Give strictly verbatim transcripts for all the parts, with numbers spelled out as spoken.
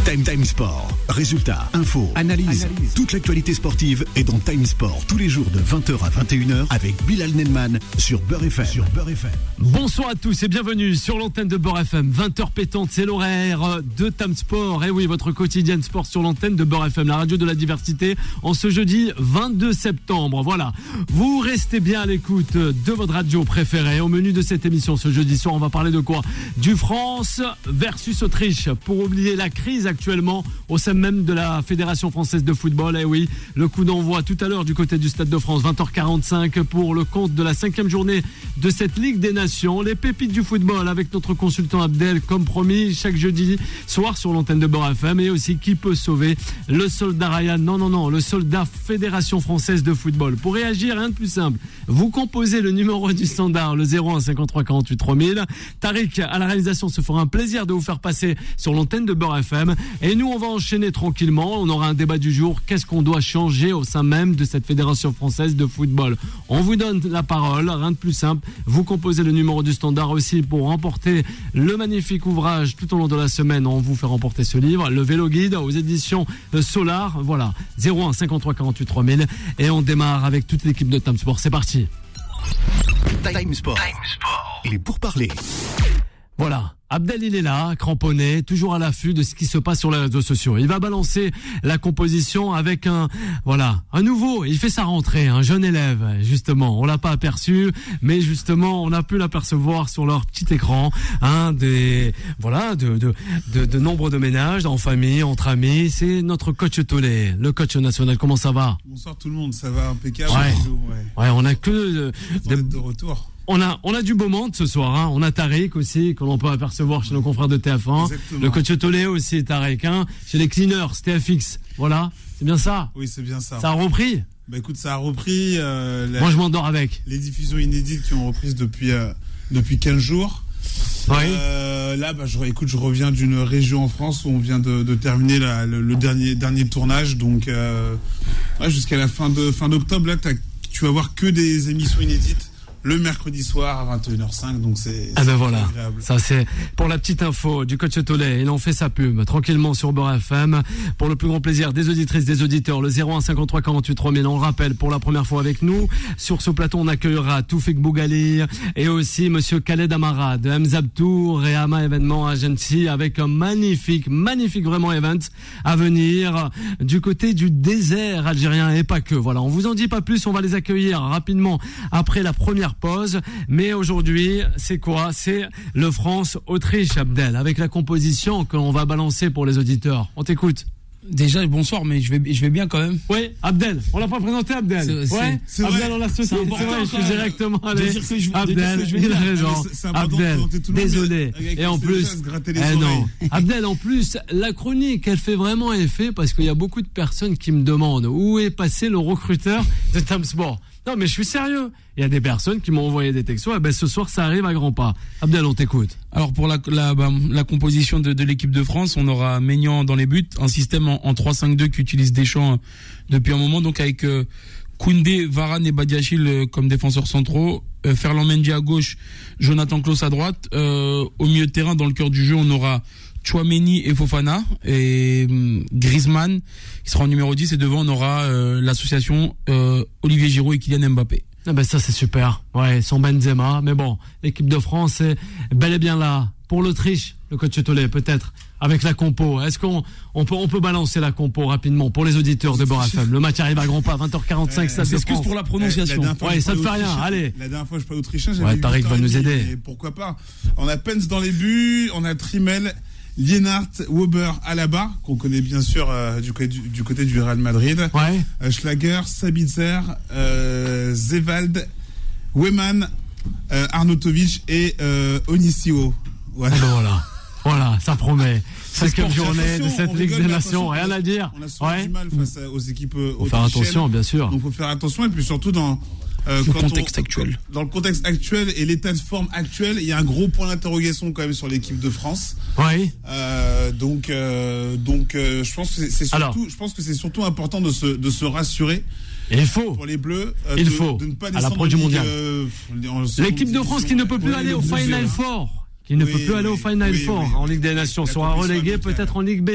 Time Time Sport. Résultats, infos, analyse. analyse. Toute l'actualité sportive est dans Time Sport tous les jours de vingt heures à vingt et une heures avec Bilal Nelman sur Beurre F M. Sur Beurre F M. Bonsoir à tous et bienvenue sur l'antenne de Beurre F M. vingt heures pétantes, c'est l'horaire de Time Sport. Et oui, votre quotidienne sport sur l'antenne de Beurre F M, la radio de la diversité, en ce jeudi vingt-deux septembre. Voilà, vous restez bien à l'écoute de votre radio préférée. Au menu de cette émission ce jeudi soir, on va parler de quoi? Du France versus Autriche, pour oublier la crise actuellement au sein même de la Fédération française de football. Et oui, le coup d'envoi tout à l'heure du côté du Stade de France, vingt heures quarante-cinq, pour le compte de la cinquième journée de cette Ligue des Nations. Les pépites du football avec notre consultant Abdel, comme promis, chaque jeudi soir sur l'antenne de Beurre F M. Et aussi, qui peut sauver le soldat Ryan? Non, non, non, le soldat Fédération française de football. Pour réagir, rien de plus simple. Vous composez le numéro du standard, le zéro un cinquante-trois quarante-huit trois mille. Tariq, à la réalisation, se fera un plaisir de vous faire passer sur l'antenne de Beurre F M. Et nous, on va enchaîner tranquillement. On aura un débat du jour. Qu'est-ce qu'on doit changer au sein même de cette Fédération française de football? On vous donne la parole, rien de plus simple. Vous composez le numéro du standard aussi pour remporter le magnifique ouvrage tout au long de la semaine. On vous fait remporter ce livre, le vélo guide aux éditions Solar. Voilà, zéro un cinquante-trois quarante-huit trois mille. Et on démarre avec toute l'équipe de Time Sport. C'est parti. Time Sport. Time Sport. Il est pour parler. Voilà, Abdel il est là, cramponné, toujours à l'affût de ce qui se passe sur les réseaux sociaux. Il va balancer la composition avec un, voilà, un nouveau, il fait sa rentrée, un jeune élève, justement. On l'a pas aperçu, mais justement, on a pu l'apercevoir sur leur petit écran, hein, des, voilà, de, de, de, de nombre de ménages, en famille, entre amis. C'est notre coach Tolé, le coach national. Comment ça va? Bonsoir tout le monde, ça va impeccable. Ouais, ouais. ouais, on a que de, de, de retour. On a, on a du beau monde ce soir, hein. On a Tariq aussi, que l'on peut apercevoir chez nos confrères de T F un. Exactement. Le coach Tolé aussi, Tariq, hein. Chez les cleaners, T F X. Voilà. C'est bien ça? Oui, c'est bien ça. Ça a repris? Bah écoute, ça a repris, euh, la, moi je m'endors avec. Les diffusions inédites qui ont repris depuis, euh, depuis quinze jours. Oui. Euh, là, bah, je, écoute, je reviens d'une région en France où on vient de, de terminer la, le, le dernier, dernier tournage. Donc, euh, ouais, jusqu'à la fin de, fin d'octobre, là, tu vas voir que des émissions inédites. Le mercredi soir à vingt et une heures cinq, donc c'est, ah ben c'est voilà, agréable. Ça c'est pour la petite info du coach Tolé. Il en fait sa pub tranquillement sur Beurre F M pour le plus grand plaisir des auditrices, des auditeurs. Le zéro un cinquante-trois quarante-huit trois mille, on le rappelle, pour la première fois avec nous. Sur ce plateau, on accueillera Toufik Bougali et aussi monsieur Khaled Amara de Mzab Tour et Ama Événement Agency, avec un magnifique, magnifique vraiment event à venir du côté du désert algérien et pas que. Voilà, on vous en dit pas plus, on va les accueillir rapidement après la première pause. Mais aujourd'hui, c'est quoi? C'est le France-Autriche, Abdel, avec la composition que l'on va balancer pour les auditeurs. On t'écoute. Déjà, bonsoir, mais je vais, je vais bien quand même. Oui, Abdel. On l'a pas présenté, Abdel. C'est, ouais. c'est Abdel, vrai. on l'a sauté. C'est important, c'est vrai, je suis directement allé. Je, Abdel, il a raison. Abdel, désolé. Avec et en plus, eh non. Abdel, en plus, la chronique, elle fait vraiment effet parce qu'il y a beaucoup de personnes qui me demandent où est passé le recruteur de Time Sport. Non, mais je suis sérieux. Il y a des personnes qui m'ont envoyé des textos. Eh ben, ce soir, ça arrive à grands pas. Abdel, on t'écoute. Alors, pour la, la, bah, la composition de, de l'équipe de France, on aura Maignan dans les buts, un système en, en trois cinq deux qu'utilise Deschamps depuis un moment, donc avec euh, Koundé, Varane et Badiachil euh, comme défenseurs centraux, euh, Ferland Mendy à gauche, Jonathan Klaus à droite. Euh, au milieu de terrain, dans le cœur du jeu, on aura Tchouaméni et Fofana et euh, Griezmann qui sera en numéro dix, et devant on aura euh, l'association euh, Olivier Giroud et Kylian Mbappé. Ah ben ça c'est super, ouais, son Benzema, mais bon, l'équipe de France est bel et bien là. Pour l'Autriche, le coach Tolé peut-être, avec la compo, est-ce qu'on on peut, on peut balancer la compo rapidement pour les auditeurs de Beurre F M? Le match arrive à grands pas, vingt heures quarante-cinq, ça se excuse pour la prononciation. La ouais, ça ne fait rien, allez. La dernière fois je parlais autrichien, j'avais ouais, Tariq va nous aider. Pourquoi pas? On a Pence dans les buts, on a Trimmel, Lienhardt, Weber, Alaba, qu'on connaît bien sûr euh, du, côté du, du côté du Real Madrid. Ouais. Euh, Schlager, Sabitzer, euh, Zewald, Weyman, euh, Arnautovic et euh, Onisio. Voilà. Ah ben voilà. Voilà, ça promet. Cinquième journée de cette Ligue des Nations, rien à dire. On a souvent ouais. du mal face aux équipes. Faut faire attention, bien sûr. Donc faut faire attention, et puis surtout dans Euh, le contexte on, actuel. Dans le contexte actuel et l'état de forme actuel, il y a un gros point d'interrogation quand même sur l'équipe de France. Oui. Euh, donc, euh, donc, euh, je pense que c'est, c'est surtout, Alors, je pense que c'est surtout important de se, de se rassurer. Et il faut. Pour les Bleus, euh, il de, faut. de ne pas à l'approche du mondial. Euh, l'équipe de France qui ne peut plus aller au Final Four. Qui ne oui, peut plus oui, aller au Final oui, Four oui, en Ligue des Nations, sera relégué peut-être en Ligue B. Oui,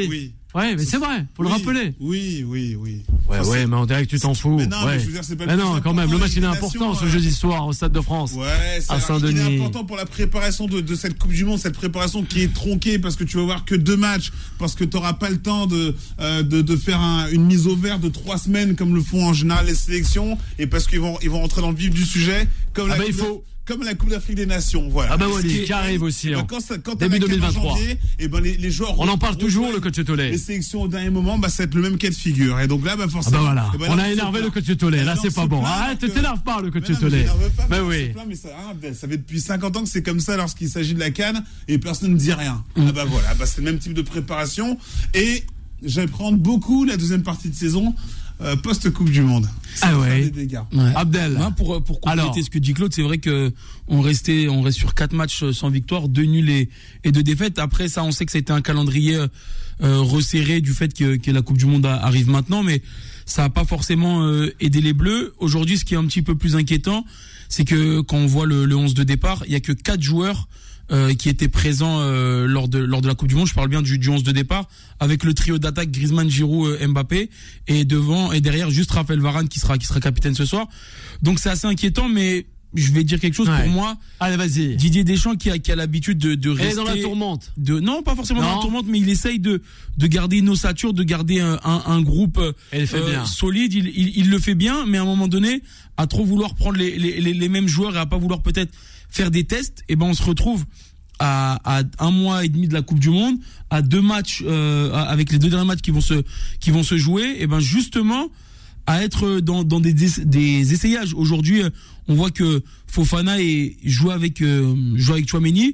Ouais, mais c'est vrai, faut oui, le rappeler. Oui, oui, oui. Ouais, enfin, ouais, mais on dirait que tu t'en fous. Mais non, ouais. mais je veux dire, c'est pas le mais plus non, quand même, le match il est important ce euh... jeudi soir au Stade de France. Ouais, c'est à Saint-Denis. Il est important pour la préparation de, de cette Coupe du Monde, cette préparation qui est tronquée parce que tu vas voir que deux matchs, parce que tu n'auras pas le temps de, euh, de, de faire un, une mise au vert de trois semaines comme le font en général les sélections, et parce qu'ils vont, ils vont rentrer dans le vif du sujet, comme ah la bah coupe il faut. Comme la Coupe d'Afrique des Nations, voilà. Ah bah Wally, qui arrive aussi. Hein. Quand ça, quand début deux mille vingt-trois. Janvier, et ben les, les joueurs. On en parle toujours, le coach Tollet. Les sélections au dernier moment, bah ça va être le même cas de figure. Et donc là, bah forcément. Ah bah voilà. Ben, on a énervé le coach Tollet. Là, c'est pas bon. Arrête, ne t'énerve pas, le coach Tollet. Bah oui. Plein, mais ça, hein, ça fait depuis cinquante ans que c'est comme ça lorsqu'il s'agit de la CAN et personne ne dit rien. Mm. Ah bah voilà, bah c'est le même type de préparation. Et j'apprends beaucoup la deuxième partie de saison. Euh, post-Coupe du Monde. Ça ah ouais. Des dégâts. ouais. Abdel. Ouais, pour pour compléter Alors. ce que dit Claude, c'est vrai que on restait on reste sur quatre matchs sans victoire, deux nuls et, et deux défaites. Après ça, on sait que ça a été un calendrier euh, resserré du fait que, que la Coupe du Monde arrive maintenant, mais ça a pas forcément euh, aidé les Bleus. Aujourd'hui, ce qui est un petit peu plus inquiétant, c'est que quand on voit le, le onze de départ, il y a que quatre joueurs Euh, qui étaient présents euh, lors de lors de la Coupe du Monde. Je parle bien du, du onze de départ, avec le trio d'attaque Griezmann, Giroud, euh, Mbappé, et devant et derrière juste Raphaël Varane qui sera qui sera capitaine ce soir. Donc c'est assez inquiétant, mais je vais dire quelque chose ouais. pour moi. Allez, vas-y. Didier Deschamps qui a qui a l'habitude de de rester. Et dans la tourmente. De non, pas forcément non. dans la tourmente, mais il essaye de de garder une ossature, de garder un un, un groupe il fait euh, bien. solide. Il, il il le fait bien, mais à un moment donné, à trop vouloir prendre les les les, les mêmes joueurs et à pas vouloir peut-être faire des tests, et ben on se retrouve À, à un mois et demi de la Coupe du Monde, à deux matchs euh, avec les deux derniers matchs qui vont se qui vont se jouer, et ben justement à être dans dans des des essayages. Aujourd'hui, on voit que Fofana est joue avec euh, joue avec Tchouaméni.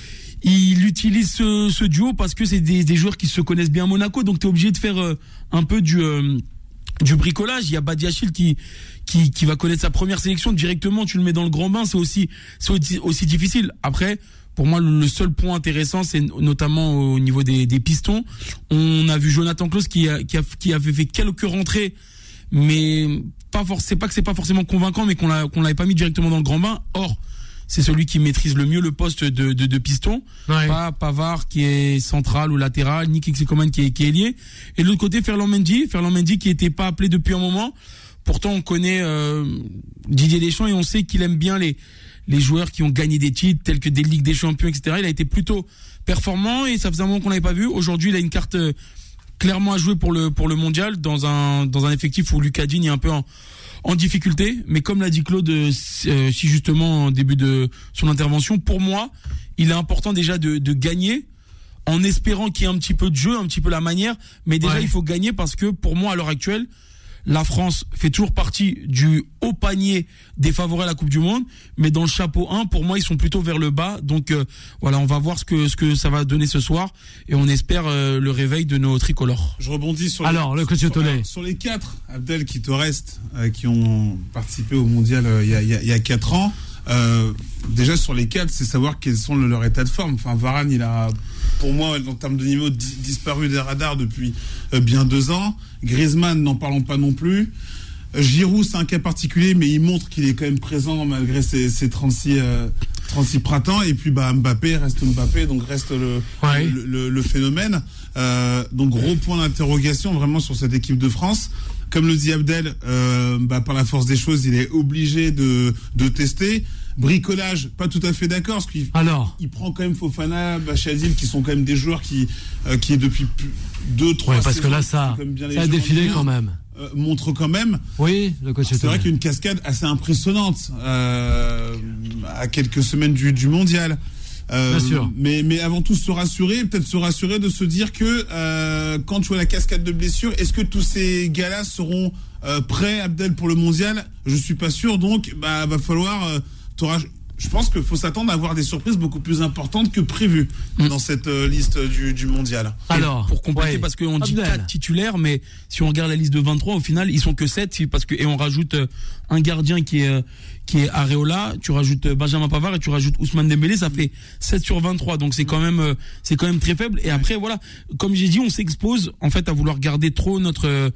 Il utilise ce, ce duo parce que c'est des des joueurs qui se connaissent bien à Monaco, donc tu es obligé de faire euh, un peu du euh, du bricolage. Il y a Badiachil qui qui qui va connaître sa première sélection directement, tu le mets dans le grand bain, c'est aussi c'est aussi, aussi difficile. Après, pour moi, le seul point intéressant, c'est notamment au niveau des, des pistons. On a vu Jonathan Klaus qui a, qui a, qui avait fait quelques rentrées, mais pas forcément, c'est pas que c'est pas forcément convaincant, mais qu'on l'a, qu'on l'avait pas mis directement dans le grand bain. Or, c'est celui qui maîtrise le mieux le poste de, de, de piston. Ouais. Pas Pavard qui est central ou latéral, ni Kingsley qui est, qui est ailier. Et de l'autre côté, Ferland Mendy, Ferland Mendy qui était pas appelé depuis un moment. Pourtant, on connaît euh, Didier Deschamps et on sait qu'il aime bien les les joueurs qui ont gagné des titres tels que des Ligues des Champions, et cetera. Il a été plutôt performant et ça faisait un moment qu'on l'avait pas vu. Aujourd'hui, il a une carte euh, clairement à jouer pour le pour le mondial dans un dans un effectif où Lucas Digne est un peu en en difficulté. Mais comme l'a dit Claude euh, si justement en début de son intervention, pour moi, il est important déjà de de gagner en espérant qu'il y ait un petit peu de jeu, un petit peu la manière. Mais déjà, ouais. il faut gagner parce que pour moi, à l'heure actuelle, la France fait toujours partie du haut panier des favoris à la Coupe du Monde, mais dans le chapeau un, pour moi, ils sont plutôt vers le bas. Donc euh, voilà, on va voir ce que ce que ça va donner ce soir et on espère euh, le réveil de nos tricolores. Je rebondis sur alors les, le coach sur, Tollet. sur les quatre Abdel qui te restent, euh, qui ont participé au mondial euh, il y a il y a, y a quatre ans. Euh, déjà sur les quatre, c'est savoir quels sont le, leur état de forme. Enfin, Varane, il a, pour moi, en termes de niveau, di- disparu des radars depuis euh, bien deux ans. Griezmann, n'en parlons pas non plus. Euh, Giroud, c'est un cas particulier, mais il montre qu'il est quand même présent malgré ses, ses trente-six, euh, trente-six printemps. Et puis, bah, Mbappé reste Mbappé, donc reste le, ouais. le, le, le phénomène. Euh, donc, gros point d'interrogation vraiment sur cette équipe de France. Comme le dit Abdel, euh, bah, par la force des choses, il est obligé de, de tester. Bricolage, pas tout à fait d'accord, parce qu'il Alors. il prend quand même Fofana, Bachadil, qui sont quand même des joueurs qui, euh, qui depuis deux, trois ouais, parce que là, ça, ça a défilé quand même. Euh, montre quand même. Oui, le coach. C'est vrai qu'il y a une cascade assez impressionnante euh, à quelques semaines du, du mondial. Euh, Bien sûr. Mais, mais avant tout se rassurer, peut-être se rassurer de se dire que euh, quand tu vois la cascade de blessures, est-ce que tous ces gars-là seront euh, prêts, Abdel, pour le mondial ? Je suis pas sûr, donc bah va falloir. Euh, t'auras, je pense qu'il faut s'attendre à avoir des surprises beaucoup plus importantes que prévues mmh. dans cette euh, liste du, du mondial. Alors, pour compléter, ouais. parce qu'on dit quatre titulaires, mais si on regarde la liste de vingt-trois, au final, ils sont que sept, parce que et on rajoute euh, un gardien qui est euh, qui est Areola, tu rajoutes Benjamin Pavard et tu rajoutes Ousmane Dembélé, ça fait sept sur vingt-trois. Donc c'est quand même euh, c'est quand même très faible. Et après voilà, comme j'ai dit, on s'expose en fait à vouloir garder trop notre euh,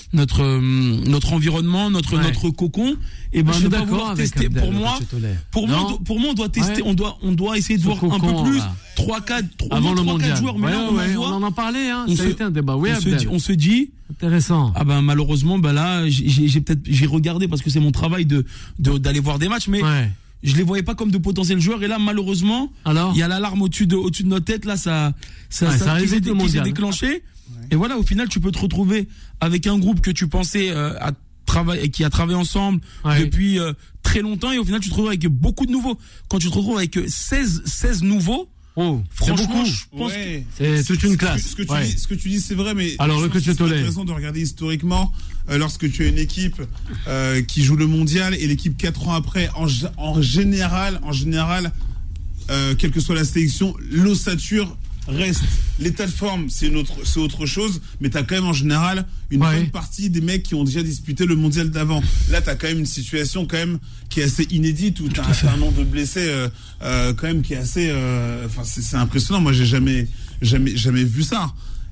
notre euh, notre environnement, notre ouais. notre cocon, et ben je suis ne pas d'accord vouloir avec tester. Abdel, Pour moi, pour moi, non pour moi, on doit tester, ouais. on doit on doit essayer de Ce voir cocon, un peu plus là. trois quatre avant le trois mondial. quatre joueurs, mais ouais, là on ouais, en voit. on en parlait, hein. On Ça se, a été un débat. Oui, on, se Abdel. dit, on se dit. Intéressant. Ah ben malheureusement, ben là, j'ai, j'ai peut-être j'ai regardé parce que c'est mon travail de, de d'aller voir des matchs, mais. Ouais. Je les voyais pas comme de potentiels joueurs et là malheureusement alors il y a l'alarme au-dessus de au-dessus de notre tête là ça ça, ouais, ça, ça qui, s'est, qui s'est déclenché ouais. et voilà au final tu peux te retrouver avec un groupe que tu pensais euh, à travailler qui a travaillé ensemble ouais. depuis euh, très longtemps et au final tu te retrouves avec beaucoup de nouveaux. Quand tu te retrouves avec seize seize nouveaux, oh, franchement c'est je pense ouais. que c'est toute une classe. Ce que, ce que tu ouais. dis, ce que tu dis, c'est vrai, mais alors le coach c'est Tollet. intéressant de regarder historiquement euh, lorsque tu as une équipe euh, qui joue le mondial et l'équipe quatre ans après, en, en général, en général, euh, quelle que soit la sélection, l'ossature reste. L'état de forme, c'est une autre, c'est autre chose, mais t'as quand même en général une ouais. bonne partie des mecs qui ont déjà disputé le mondial d'avant. Là, t'as quand même une situation quand même qui est assez inédite où t'as, t'as un nombre de blessés euh, euh, quand même qui est assez, enfin euh, c'est, c'est impressionnant. Moi, j'ai jamais, jamais, jamais vu ça.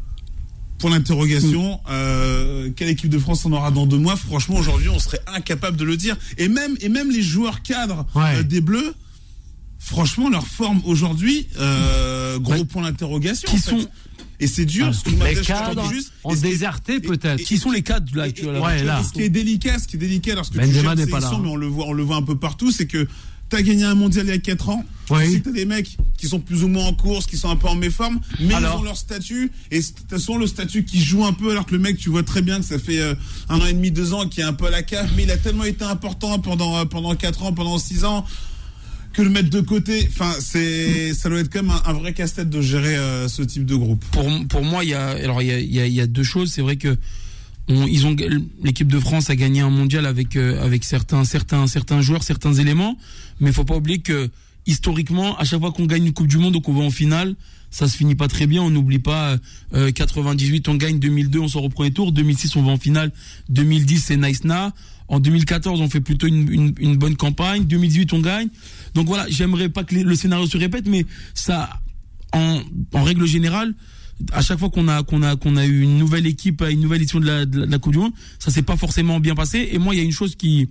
Pour l'interrogation, euh, quelle équipe de France on aura dans deux mois? Franchement, aujourd'hui, on serait incapable de le dire. Et même, et même les joueurs cadres ouais. euh, des Bleus. Franchement, leur forme aujourd'hui, euh, gros ouais. point d'interrogation. Qui en sont fait. Et c'est dur. ah, Ce que je les cadres juste, ont déserté peut-être. Et, et, qui sont les cadres là et, actuellement. Ouais, là. Ce qui est délicat, ce qui est délicat lorsque Benzema tu gères une n'est pas sélection, là. mais on le voit, on le voit un peu partout, c'est que t'as gagné un mondial il y a quatre ans. Oui. Tu sais que t'as des mecs qui sont plus ou moins en course, qui sont un peu en méforme, mais alors ils ont leur statut. Et de toute façon, le statut qui joue un peu, alors que le mec, tu vois très bien que ça fait euh, un an et demi, deux ans, qu'il est un peu à la cave, mais il a tellement été important pendant euh, pendant quatre ans, pendant six ans. Que le mettre de côté, enfin, c'est, ça doit être quand même un, un vrai casse-tête de gérer euh, ce type de groupe. Pour pour moi, il y a alors il y a il y a, il y a deux choses. C'est vrai que on, ils ont l'équipe de France a gagné un mondial avec euh, avec certains certains certains joueurs, certains éléments, mais faut pas oublier que historiquement, à chaque fois qu'on gagne une Coupe du Monde ou qu'on va en finale, ça se finit pas très bien. On n'oublie pas euh, quatre-vingt-dix-huit, on gagne, deux mille deux, on sort au premier tour, deux mille six, on va en finale, deux mille dix, c'est Naïsna. En deux mille quatorze, on fait plutôt une, une, une bonne campagne. deux mille dix-huit, on gagne. Donc voilà, j'aimerais pas que les, le scénario se répète, mais ça, en, en règle générale, à chaque fois qu'on a qu'on a qu'on a eu une nouvelle équipe, une nouvelle édition de la, de la Coupe du Monde, ça s'est pas forcément bien passé. Et moi, il y a une chose qui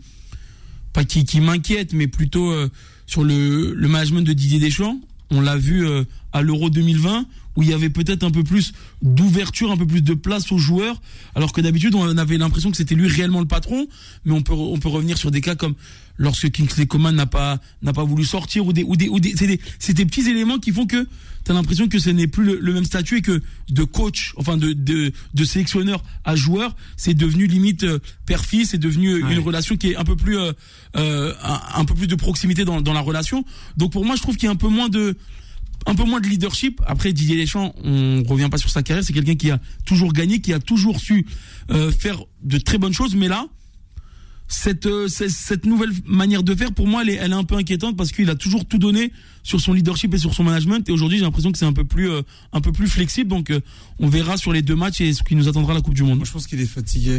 pas qui, qui m'inquiète, mais plutôt euh, sur le, le management de Didier Deschamps. On l'a vu euh, à l'Euro deux mille vingt, où il y avait peut-être un peu plus d'ouverture, un peu plus de place aux joueurs, alors que d'habitude on avait l'impression que c'était lui réellement le patron. Mais on peut on peut revenir sur des cas comme lorsque Kingsley Coman n'a pas n'a pas voulu sortir, ou des ou des ou des c'est des, c'est des petits éléments qui font que t'as l'impression que ce n'est plus le, le même statut et que de coach, enfin de de de sélectionneur à joueur, c'est devenu limite euh, père-fils, c'est devenu ouais. une relation qui est un peu plus euh, euh, un, un peu plus de proximité dans dans la relation. Donc pour moi, je trouve qu'il y a un peu moins de un peu moins de leadership. Après, Didier Deschamps, on revient pas sur sa carrière, c'est quelqu'un qui a toujours gagné, qui a toujours su euh, faire de très bonnes choses, mais là, cette, euh, cette cette nouvelle manière de faire, pour moi, elle est, elle est un peu inquiétante parce qu'il a toujours tout donné sur son leadership et sur son management, et aujourd'hui, j'ai l'impression que c'est un peu plus euh, un peu plus flexible. Donc, euh, on verra sur les deux matchs et ce qui nous attendra à la Coupe du Monde. Moi, je pense qu'il est fatigué.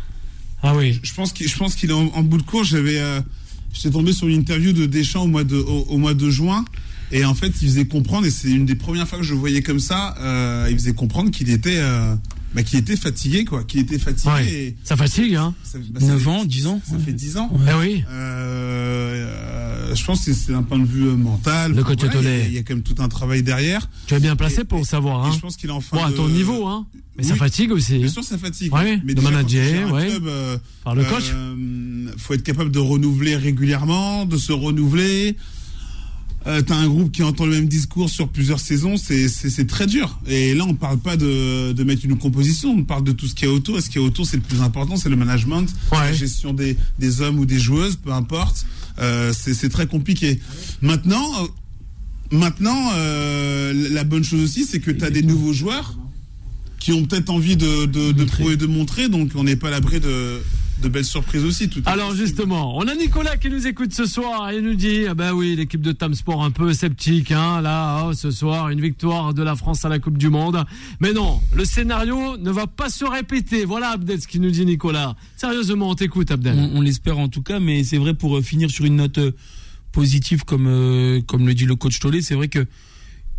Ah oui. Je pense qu'il, je pense qu'il est en, en bout de course. J'avais, euh, j'étais tombé sur une interview de Deschamps au mois de au, au mois de juin. Et en fait, il faisait comprendre, et c'est une des premières fois que je le voyais comme ça, euh, il faisait comprendre qu'il était, euh, bah, qu'il était fatigué, quoi, qu'il était fatigué. Ouais. Et ça fatigue, hein. Ça, bah, neuf ça ans, fait, dix ans. Ça, ça fait dix ans. Ouais. Eh oui. Euh, euh, je pense que c'est d'un point de vue mental. Le coach voilà, il, y a, Tollet. il y a quand même tout un travail derrière. Tu es bien placé et, pour et, savoir, hein. Et je pense qu'il est en fin bon, à de... ton niveau, hein. Mais oui, ça fatigue aussi. Bien sûr, ça fatigue. Ouais, mais de déjà, manager, quand tu gères un ouais. club, euh, par le coach. Euh, faut être capable de renouveler régulièrement, de se renouveler. Euh, t'as un groupe qui entend le même discours sur plusieurs saisons, c'est, c'est, c'est très dur. Et là, on parle pas de, de mettre une composition, on parle de tout ce qu'il y a autour. Et ce qu'il y a autour, c'est le plus important, c'est le management, ouais. la gestion des, des hommes ou des joueuses, peu importe. Euh, c'est, c'est très compliqué. Maintenant, euh, maintenant, euh, la bonne chose aussi, c'est que t'as des nouveaux joueurs qui ont peut-être envie de, de, de trouver, de montrer, donc on n'est pas à l'abri de, de belles surprises aussi. Tout Alors justement, on a Nicolas qui nous écoute ce soir et nous dit, ah ben oui, l'équipe de Tam Sport un peu sceptique, hein, là, oh, ce soir, une victoire de la France à la Coupe du Monde. Mais non, le scénario ne va pas se répéter. Voilà Abdel, ce qui nous dit Nicolas. Sérieusement, on t'écoute Abdel. On, on l'espère en tout cas, mais c'est vrai, pour finir sur une note positive comme, euh, comme le dit le coach Tollet, c'est vrai que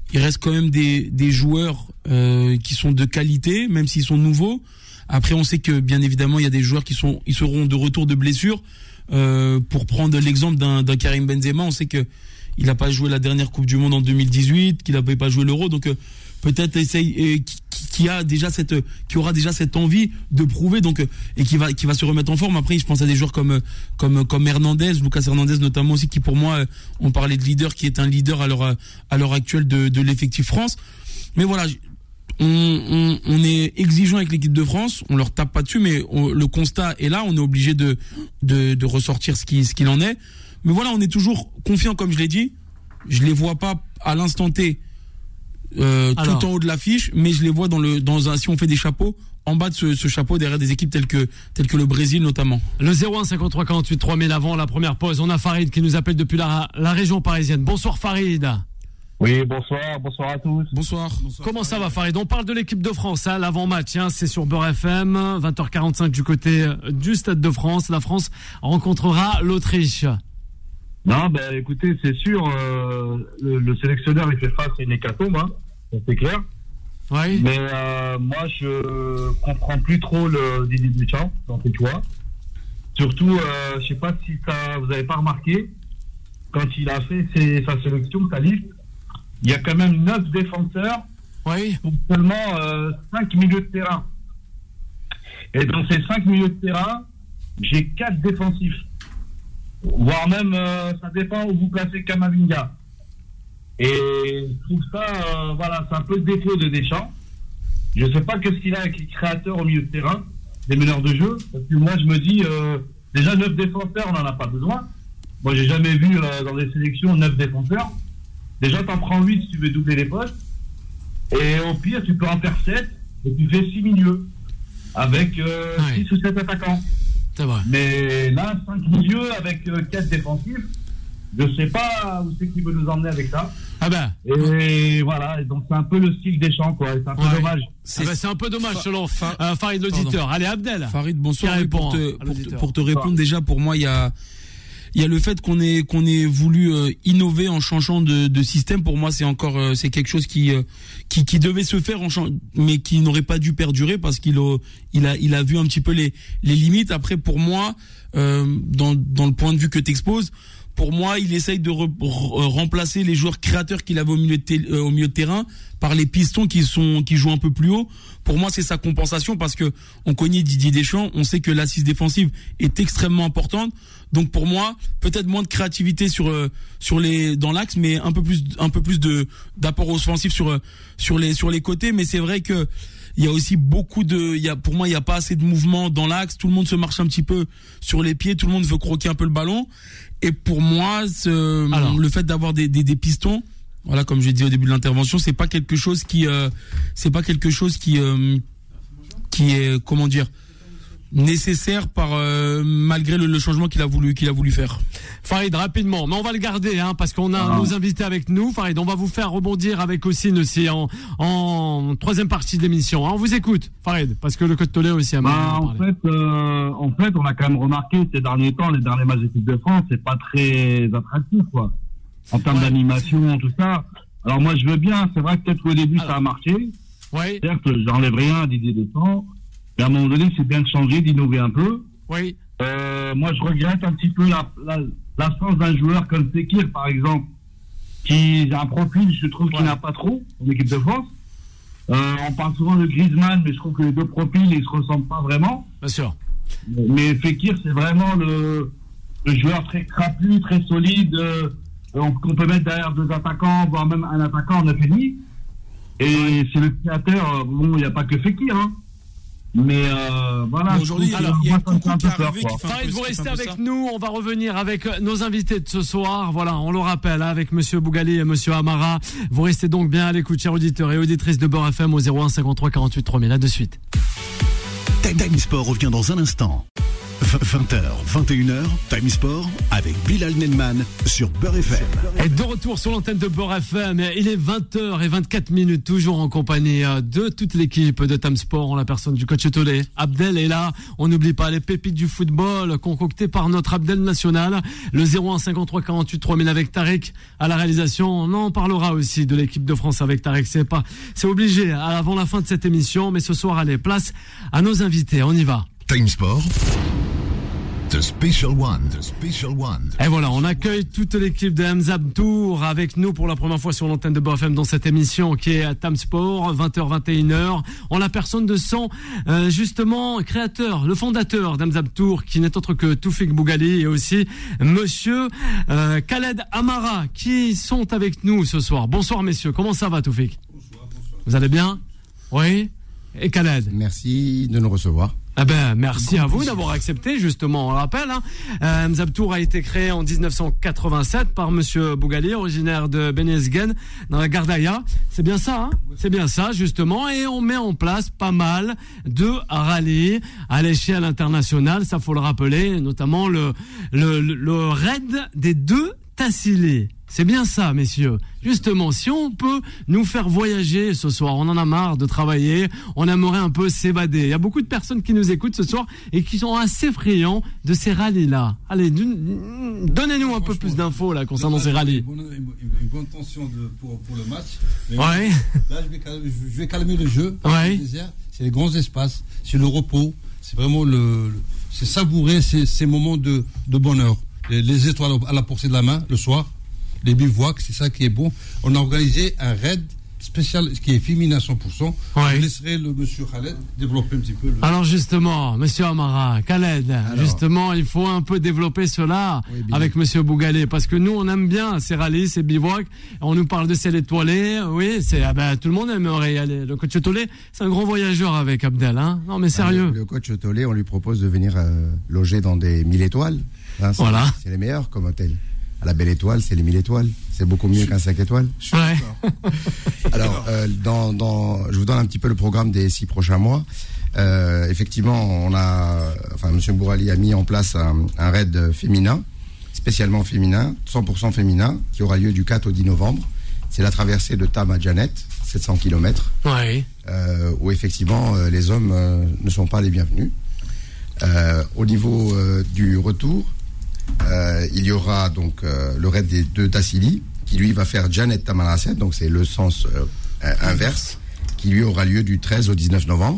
il reste quand même des, des joueurs euh, qui sont de qualité, même s'ils sont nouveaux. Après, on sait que bien évidemment, il y a des joueurs qui sont, ils seront de retour de blessure. Euh, pour prendre l'exemple d'un, d'un Karim Benzema, on sait que il n'a pas joué la dernière Coupe du Monde en deux mille dix-huit, qu'il n'avait pas joué l'Euro, donc euh, peut-être essaye, euh, qui, qui a déjà cette, qui aura déjà cette envie de prouver, donc euh, et qui va, qui va se remettre en forme. Après, je pense à des joueurs comme, comme, comme Hernandez, Lucas Hernandez notamment aussi, qui pour moi, euh, on parlait de leader, qui est un leader à l'heure, à l'heure actuelle de, de l'effectif France. Mais voilà. On, on, on est exigeant avec l'équipe de France, on leur tape pas dessus, mais on, le constat est là, on est obligé de, de, de ressortir ce qui, ce qu'il en est. Mais voilà, on est toujours confiant, comme je l'ai dit. Je les vois pas à l'instant T euh, tout en haut de l'affiche, mais je les vois dans le, dans un, si on fait des chapeaux, en bas de ce, ce chapeau derrière des équipes telles que, telles que le Brésil notamment. Le zéro un cinquante-trois quarante-huit trois mille avant la première pause, on a Farid qui nous appelle depuis la, la région parisienne. Bonsoir Farid. Oui, bonsoir, bonsoir à tous. Bonsoir. bonsoir Comment ça va Farid? On parle de l'équipe de France, hein, l'avant-match, hein, c'est sur Beurre F M, vingt heures quarante-cinq du côté du Stade de France. La France rencontrera l'Autriche. Non, ben écoutez, c'est sûr, euh, le, le sélectionneur il fait face à une hécatombe, hein, c'est clair. Oui. Mais euh, moi, je comprends plus trop le Didier Deschamps dans ses choix. Surtout, euh, je sais pas si ça, vous avez pas remarqué, quand il a fait ses, sa sélection, sa liste, il y a quand même neuf défenseurs oui. pour seulement euh, cinq milieux de terrain. Et dans ces cinq milieux de terrain, j'ai quatre défensifs. Voire même, euh, ça dépend où vous placez Kamavinga. Et je trouve ça, euh, voilà, c'est un peu le défaut de Deschamps. Je sais pas qu'est-ce qu'il a avec les créateurs au milieu de terrain, des meneurs de jeu, parce que moi je me dis, euh, déjà neuf défenseurs, on n'en a pas besoin. Moi j'ai jamais vu euh, dans des sélections neuf défenseurs. Déjà, t'en prends huit si tu veux doubler les postes. Et au pire, tu peux en faire sept et tu fais six milieux. Avec euh, ouais. six ou sept attaquants. C'est vrai. Mais là, cinq milieux avec euh, quatre défensifs, je sais pas où c'est qu'il veut nous emmener avec ça. Ah ben. Et voilà, et donc c'est un peu le style des champs, quoi. C'est un peu ouais. dommage. C'est, ah ben, c'est un peu dommage, selon Fa- euh, Farid l'auditeur. Pardon. Allez, Abdel. Farid, bonsoir. Pour, pour, te, pour, te, pour te répondre, déjà, pour moi, il y a... Il y a le fait qu'on ait qu'on ait voulu euh, innover en changeant de, de système. Pour moi, c'est encore euh, c'est quelque chose qui euh, qui qui devait se faire en chan- mais qui n'aurait pas dû perdurer parce qu'il a il a il a vu un petit peu les les limites. Après, pour moi, euh, dans dans le point de vue que t'exposes, pour moi, il essaye de re- re- remplacer les joueurs créateurs qu'il avait au milieu de t- euh, au milieu de terrain par les pistons qui sont qui jouent un peu plus haut. Pour moi, c'est sa compensation parce que on connaît Didier Deschamps, on sait que l'assise défensive est extrêmement importante. Donc pour moi, peut-être moins de créativité sur euh, sur les dans l'axe, mais un peu plus un peu plus de d'apport offensif sur euh, sur les sur les côtés. Mais c'est vrai que il y a aussi beaucoup de il y a pour moi il y a pas assez de mouvement dans l'axe. Tout le monde se marche un petit peu sur les pieds, tout le monde veut croquer un peu le ballon. Et pour moi, ce, Alors. le fait d'avoir des, des des pistons, voilà, comme j'ai dit au début de l'intervention, c'est pas quelque chose qui euh, c'est pas quelque chose qui euh, qui est comment dire nécessaire par euh, malgré le, le changement qu'il a voulu qu'il a voulu faire. Farid, rapidement, mais on va le garder hein, parce qu'on a ah. nos invités avec nous. Farid, on va vous faire rebondir avec Ossine aussi en, en troisième partie de l'émission. Hein, on vous écoute, Farid, parce que le Code Tolé aussi a bah, en fait, euh, en fait, on a quand même remarqué ces derniers temps, les derniers matchs d'équipe de France, c'est pas très attractif, quoi. En termes ouais. d'animation, tout ça. Alors moi, je veux bien. C'est vrai que peut-être qu'au début, Alors. ça a marché. Oui. C'est-à-dire que j'enlève rien à Didier Deschamps. Mais à un moment donné, c'est bien de changer, d'innover un peu. Oui. Euh, moi, je regrette un petit peu la, la, l'absence d'un joueur comme Fekir, par exemple, qui a un profil, je trouve, ouais. qu'il n'a pas trop en équipe de France. Euh, on parle souvent de Griezmann, mais je trouve que les deux profils, ils se ressemblent pas vraiment. Bien sûr. Mais Fekir, c'est vraiment le, le joueur très trapu, très solide, euh, qu'on peut mettre derrière deux attaquants, voire même un attaquant en neuf et demi. Et ouais. c'est le créateur. Bon, il n'y a pas que Fekir, hein. Mais euh, voilà. Aujourd'hui, il y a un coup qui est arrivé qui fait un Farid, peu, vous restez avec ça. nous. On va revenir avec nos invités de ce soir. Voilà, on le rappelle, hein, avec Monsieur Bougali et Monsieur Amara. Vous restez donc bien à l'écoute, chers auditeurs et auditrices de Beurre F M au zéro un cinquante-trois quarante-huit trois mille. À de suite. Time Sport revient dans un instant. vingt heures, vingt et une heures, Time Sport avec Bilal Nenman sur Beurre F M. Et de retour sur l'antenne de Beurre F M, il est vingt heures vingt-quatre minutes, toujours en compagnie de toute l'équipe de Time Sport, en la personne du coach Tolé. Abdel est là, on n'oublie pas les pépites du football concoctées par notre Abdel national, le zéro un cinquante-trois quarante-huit trois mille avec Tarek à la réalisation. On en parlera aussi de l'équipe de France avec Tarek, c'est pas, c'est obligé avant la fin de cette émission, mais ce soir, allez, place à nos invités, on y va. Time Sport. The Special One, The Special One. Et voilà, on accueille toute l'équipe de Hamzab Tour avec nous pour la première fois sur l'antenne de Beurre F M dans cette émission qui est à Time Sport, vingt heures vingt et une heures, en la personne de son euh, justement créateur, le fondateur d'Hamzab Tour, qui n'est autre que Toufik Bougali, et aussi monsieur euh, Khaled Amara, qui sont avec nous ce soir. Bonsoir messieurs, comment ça va Toufik? Bonsoir, bonsoir. Vous allez bien? Oui. Et Khaled? Merci de nous recevoir. Ah ben, merci à vous d'avoir accepté, justement. On le rappelle, hein, euh, Hamzab Tour a été créé en dix-neuf cent quatre-vingt-sept par monsieur Bougali, originaire de Benezgen, dans la Gardaïa. C'est bien ça, hein? C'est bien ça, justement. Et on met en place pas mal de rallyes à l'échelle internationale. Ça, faut le rappeler, notamment le, le, le, le raid des deux Tassilés. C'est bien ça, messieurs. Justement, si on peut nous faire voyager ce soir, on en a marre de travailler, on aimerait un peu s'évader. Il y a beaucoup de personnes qui nous écoutent ce soir et qui sont assez friands de ces rallyes-là. Allez, donnez-nous un peu plus d'infos là concernant ces rallyes. Une bonne, une bonne tension de, pour, pour le match. Mais ouais. Là, je vais, calmer, je vais calmer le jeu. Ouais. Le désert, c'est les grands espaces, c'est le repos, c'est vraiment le, le c'est savourer ces, ces moments de, de bonheur. Les, les étoiles à la portée de la main le soir. Les bivouacs, c'est ça qui est bon. On a organisé un raid spécial qui est féminin à cent pour cent. Ouais. Je laisserai le monsieur Khaled développer un petit peu. Le... Alors justement, monsieur Amara, Khaled, alors, justement, il faut un peu développer cela oui, avec monsieur Bougali, parce que nous, on aime bien ces rallyes, ces bivouacs. On nous parle de ces étoilés. Oui, c'est, ah ben, tout le monde aimerait y aller. Le coach Tolé, c'est un grand voyageur avec Abdel, hein. Non, mais sérieux. Ah, le, le coach Tolé, on lui propose de venir euh, loger dans des mille étoiles. Hein, c'est, voilà. C'est les meilleurs comme hôtel. La Belle Étoile, c'est les mille étoiles. C'est beaucoup mieux qu'un cinq étoiles. Ouais. Alors, euh, dans, dans, je vous donne un petit peu le programme des six prochains mois. Euh, effectivement, on a, enfin, monsieur Bourali a mis en place un, un raid féminin, spécialement féminin, cent pour cent féminin, qui aura lieu du quatre au dix novembre. C'est la traversée de Tam à Janet, sept cents kilomètres. Ouais. Euh, où effectivement, euh, les hommes euh, ne sont pas les bienvenus. Euh, au niveau euh, du retour, Euh, il y aura donc euh, le raid des deux Tassili qui lui va faire Janet Tamanrasset, donc c'est le sens euh, inverse, qui lui aura lieu du treize au dix-neuf novembre.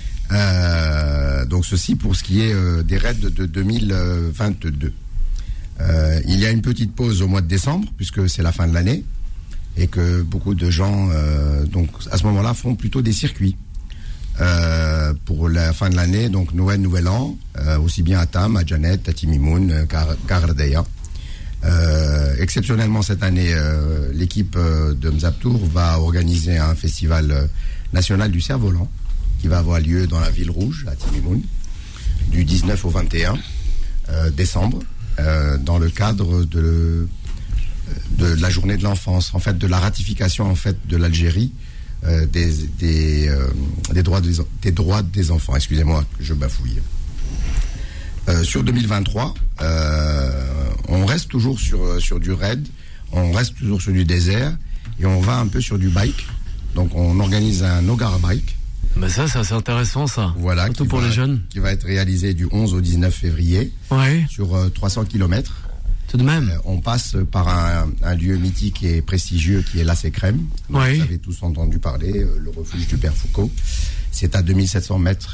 Euh, donc ceci pour ce qui est euh, des raids de deux mille vingt-deux. Euh, il y a une petite pause au mois de décembre puisque c'est la fin de l'année et que beaucoup de gens euh, donc à ce moment-là font plutôt des circuits. Euh, pour la fin de l'année, donc Noël, Nouvel An, euh, aussi bien à Tam, à Janet, à Timimoun, Gardaïa. Euh, exceptionnellement cette année, euh, l'équipe euh, de Hamzab Tour va organiser un festival euh, national du cerf-volant qui va avoir lieu dans la ville rouge, à Timimoun, du dix-neuf au vingt et un euh, décembre, euh, dans le cadre de, de la journée de l'enfance, en fait, de la ratification en fait de l'Algérie. Euh, des, des, euh, des, droits des, des droits des enfants, excusez-moi, je bafouille. Euh, sur deux mille vingt-trois, euh, on reste toujours sur, sur du raid, on reste toujours sur du désert, et on va un peu sur du bike. Donc on organise un Nogar Bike. Mais ça, ça c'est intéressant ça. Voilà, surtout pour va, les jeunes. Qui va être réalisé du onze au dix-neuf février. Ouais. Sur euh, trois cents kilomètres. Tout de même. Euh, on passe par un, un lieu mythique et prestigieux qui est l'A C Crème. Oui. Vous avez tous entendu parler, euh, le refuge du Père Foucault. C'est à deux mille sept cents mètres.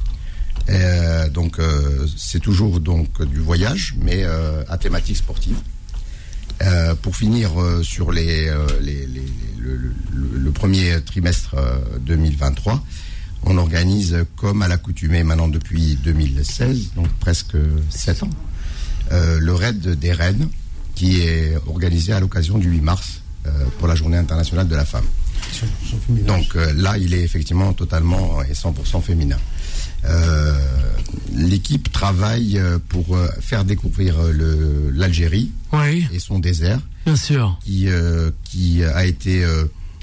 Euh, donc euh, c'est toujours donc du voyage, mais euh, à thématique sportive. Euh, pour finir euh, sur les, euh, les, les le, le, le premier trimestre euh, deux mille vingt-trois, on organise comme à l'accoutumée maintenant depuis deux mille seize, donc presque sept ans. Euh, le raid des Rennes, qui est organisé à l'occasion du huit mars euh, pour la Journée internationale de la femme. Donc euh, là, il est effectivement totalement et cent pour cent féminin. Euh, l'équipe travaille pour euh, faire découvrir le, l'Algérie oui. et son désert. Bien sûr. Qui, euh, qui a été euh,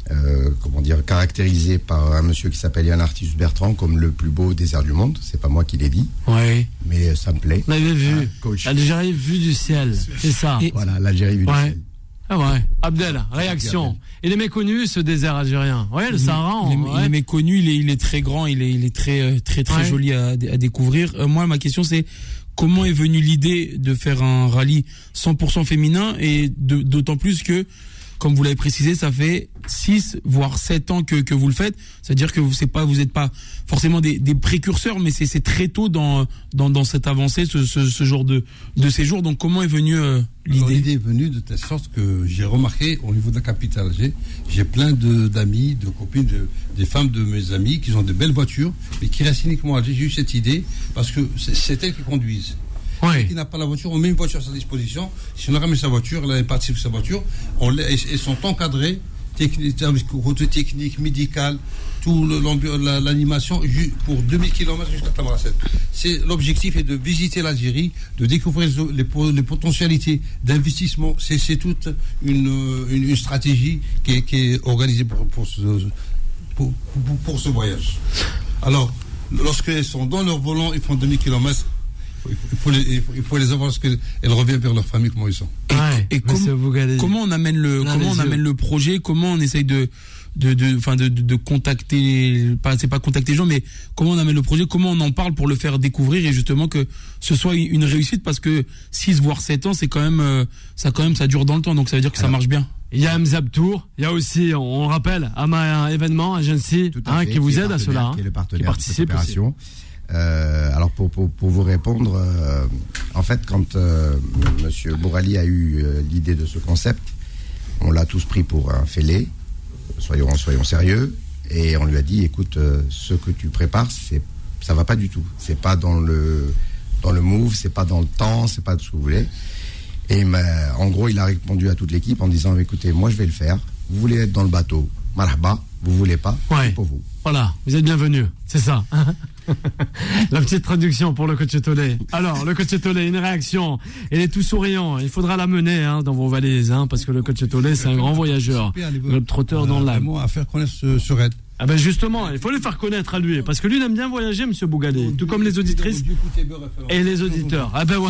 euh, comment dire, caractérisé par un monsieur qui s'appelle Yann Arthus Bertrand comme le plus beau désert du monde. C'est pas moi qui l'ai dit, oui. mais ça me plaît. Vous l'avez vu, ah, coach. l'Algérie vue du ciel, c'est ça. Et voilà, l'Algérie vue ouais. du ciel. Ah ouais. Abdel, réaction. Il est méconnu ce désert algérien. Ouais, le Sahara. Il est, ouais. il est méconnu, il est, il est très grand, il est, il est très, très, très ouais. joli à, à découvrir. Euh, moi, ma question c'est comment est venue l'idée de faire un rallye cent pour cent féminin et de, d'autant plus que, comme vous l'avez précisé, ça fait six voire sept ans que, que vous le faites. C'est-à-dire que vous c'est pas vous êtes pas forcément des, des précurseurs, mais c'est, c'est très tôt dans, dans, dans cette avancée, ce, ce, ce genre de, de séjour. Donc comment est venue euh, l'idée? Alors, l'idée est venue de telle sorte que j'ai remarqué au niveau de la capitale Alger, j'ai plein de, d'amis, de copines, de, des femmes de mes amis qui ont de belles voitures, mais qui restent uniquement à Alger. J'ai eu cette idée parce que c'est, c'est elles qui conduisent. Oui. Qui n'a pas la voiture, on met une voiture à sa disposition. Si on a ramené sa voiture, elle est partie avec sa voiture, on les, elles sont encadrées, technique, côté technique, médical, tout le, la, l'animation pour deux mille kilomètres jusqu'à Tamaracet. C'est l'objectif est de visiter l'Algérie, de découvrir les, les potentialités d'investissement. C'est, c'est toute une, une, une stratégie qui est, qui est organisée pour, pour, ce, pour, pour, pour ce voyage. Alors, lorsqu'elles sont dans leur volant, ils font deux mille kilomètres. Il faut, les, il faut les avoir parce qu'elles reviennent vers leur famille comment ils sont. Et, ouais, et com- comment on amène le, comment on amène le projet, comment on essaye de, de, de, enfin de, de, de contacter, pas, c'est pas contacter les gens, mais comment on amène le projet, comment on en parle pour le faire découvrir et justement que ce soit une réussite parce que six voire sept ans, c'est quand même, ça quand même, ça dure dans le temps, donc ça veut dire que Alors, ça marche bien. Il y a Mzab Tour, il y a aussi, on le rappelle, Ama Événement, Agency, hein, qui vous aide à cela, qui est le partenaire qui participe de cette opération. Euh, alors pour, pour, pour vous répondre, euh, en fait quand euh, Monsieur Bourali a eu euh, l'idée de ce concept, on l'a tous pris pour un fêlé, soyons, soyons sérieux, et on lui a dit écoute, euh, ce que tu prépares, c'est, ça va pas du tout, c'est pas dans le, dans le move, c'est pas dans le temps, c'est pas ce que vous voulez. Et en gros il a répondu à toute l'équipe en disant écoutez, moi je vais le faire, vous voulez être dans le bateau, marhaba, vous voulez pas, ouais. c'est pour vous. Voilà, vous êtes bienvenus, c'est ça. La petite traduction pour le coach Tolé. Alors, le coach Tolé, une réaction. Il est tout souriant. Il faudra la mener hein, dans vos valises, hein, parce que le coach Tolé, c'est un grand voyageur, globe-trotteur dans l'âme. À faire connaître ce, ce raid. Ah ben justement, il faut le faire connaître à lui, parce que lui, il aime bien voyager, Monsieur Bougalé, tout comme les auditrices et les auditeurs. Ah ben ouais.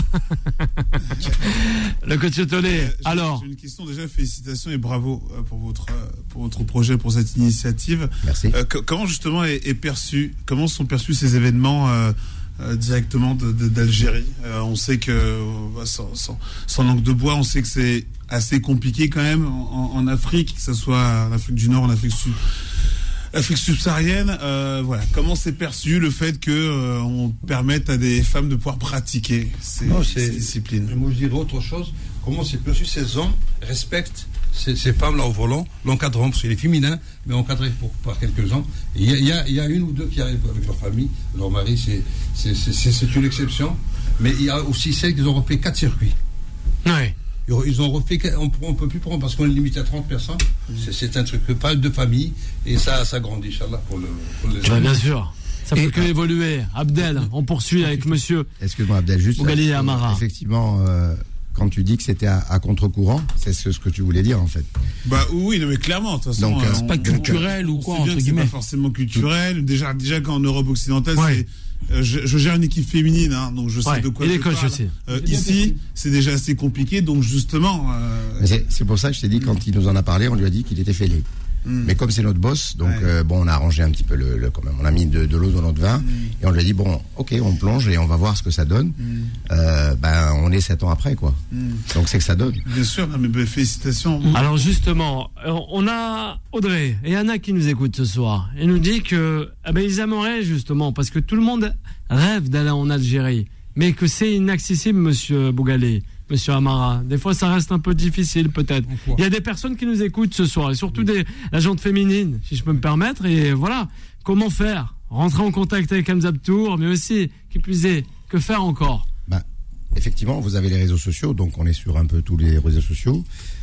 Le coach Tolé. Alors. J'ai une question déjà. Félicitations et bravo pour votre pour votre projet, pour cette initiative. Merci. Euh, comment justement est, est perçu, comment sont perçus ces événements euh, euh, directement de, de, d'Algérie? euh, On sait que euh, sans, sans, sans langue de bois, on sait que c'est assez compliqué quand même en, en Afrique, que ce soit en Afrique du Nord, en Afrique sud. Afrique subsaharienne, euh, voilà. Comment c'est perçu le fait que euh, on permette à des femmes de pouvoir pratiquer ces, non, ces disciplines? Moi, je dirais autre chose. Comment c'est perçu? Ces hommes respectent ces, ces femmes-là au volant, l'encadrement, parce qu'il est féminin, mais encadré pour, par quelques-uns. Il y, y, y a une ou deux qui arrivent avec leur famille, leur mari, c'est, c'est, c'est, c'est, c'est une exception. Mais il y a aussi celles qui ont refait quatre circuits. Oui. Ils ont refait, on ne peut plus prendre parce qu'on est limité à trente personnes. C'est, c'est un truc, pas de famille, et ça, ça grandit, Inch'Allah, pour le. Pour les ouais, bien sûr. Ça peut que euh, évoluer. Abdel, on poursuit avec monsieur. Excuse-moi, Abdel, juste. Bougali et Amara. Effectivement, euh, quand tu dis que c'était à, à contre-courant, c'est ce, ce que tu voulais dire, en fait. Bah oui, non, mais clairement, de toute façon. Donc, euh, c'est pas culturel on, ou quoi, on sait bien entre que guillemets. C'est pas forcément culturel. Déjà, déjà qu'en Europe occidentale, ouais. c'est. Euh, je, je gère une équipe féminine, hein, donc je sais ouais, de quoi et je les coachs parle. aussi. Euh, ici, c'est déjà assez compliqué, donc justement. Euh... C'est, c'est pour ça que je t'ai dit, quand il nous en a parlé, on lui a dit qu'il était fêlé. Mm. Mais comme c'est notre boss, donc ouais. euh, bon, on a arrangé un petit peu le, le quand même. On a mis de, de l'eau dans notre vin mm. et on lui a dit bon, ok, on plonge et on va voir ce que ça donne. Mm. Euh, ben, on est sept ans après, quoi. Mm. Donc c'est que ça donne. Bien sûr, mais ben, félicitations. Mm. Alors justement, on a Audrey et Anna qui nous écoutent ce soir et nous dit que eh ben, ils aimeraient justement parce que tout le monde rêve d'aller en Algérie, mais que c'est inaccessible, Monsieur Bougalé. Monsieur Amara, des fois ça reste un peu difficile peut-être. Il y a des personnes qui nous écoutent ce soir et surtout des la gente féminine, si je peux me permettre. Et voilà, comment faire? Rentrer en contact avec Hamza Tour, mais aussi, qui plus est, que faire encore? Bah, effectivement, vous avez les réseaux sociaux, donc on est sur un peu tous les réseaux sociaux.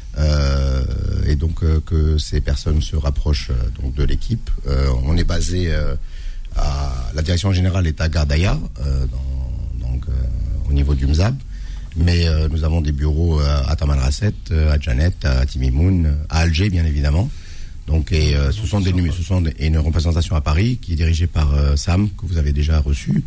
Euh, et donc euh, que ces personnes se rapprochent euh, donc de l'équipe. Euh, on est basé euh, à la direction générale est à Gardaïa, euh, dans, donc euh, au niveau du M Z A B. Mais euh, nous avons des bureaux euh, à Tamanrasset, euh, à Janet, à Timimoun, à Alger bien évidemment. Donc, et, euh, ce sont des numéros, ce sont des, et une représentation à Paris qui est dirigée par euh, Sam, que vous avez déjà reçu.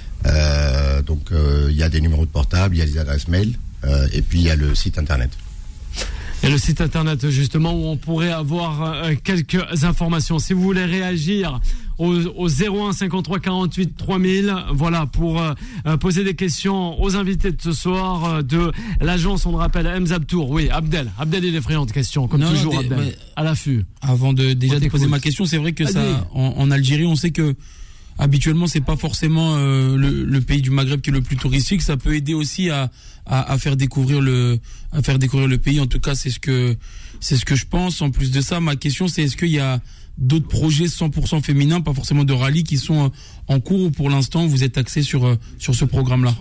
Euh, donc, il euh, y a des numéros de portable, il y a des adresses mail, euh, et puis il y a le site internet. Et le site internet, justement, où on pourrait avoir euh, quelques informations. Si vous voulez réagir au, au zéro un cinquante-trois quarante-huit trois mille, voilà, pour euh, poser des questions aux invités de ce soir euh, de l'agence, on le rappelle, Mzab Tour. Oui, Abdel. Abdel, il est friand de questions, comme non, toujours, non, Abdel. mais, à l'affût. Avant de déjà de poser ma question, c'est vrai que Allez. ça, en, en Algérie, on sait que habituellement, c'est pas forcément euh, le, le pays du Maghreb qui est le plus touristique. Ça peut aider aussi à, à, à faire découvrir le, à faire découvrir le pays. En tout cas, c'est ce que, c'est ce que je pense. En plus de ça, ma question, c'est est-ce qu'il y a d'autres projets cent pour cent féminins, pas forcément de rallye, qui sont en cours ou pour l'instant vous êtes axé sur sur ce programme-là?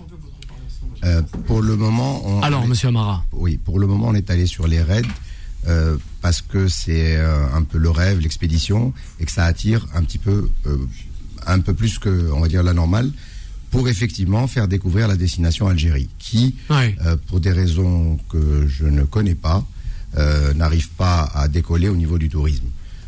Euh, pour le moment, on, Alors, on est, Monsieur Amara. Oui, pour le moment, on est allé sur les raids. Euh, parce que c'est euh, un peu le rêve, l'expédition, et que ça attire un petit peu, euh, un peu plus que, on va dire, la normale, pour effectivement faire découvrir la destination Algérie, qui, Oui. euh, pour des raisons que je ne connais pas, euh, n'arrive pas à décoller au niveau du tourisme.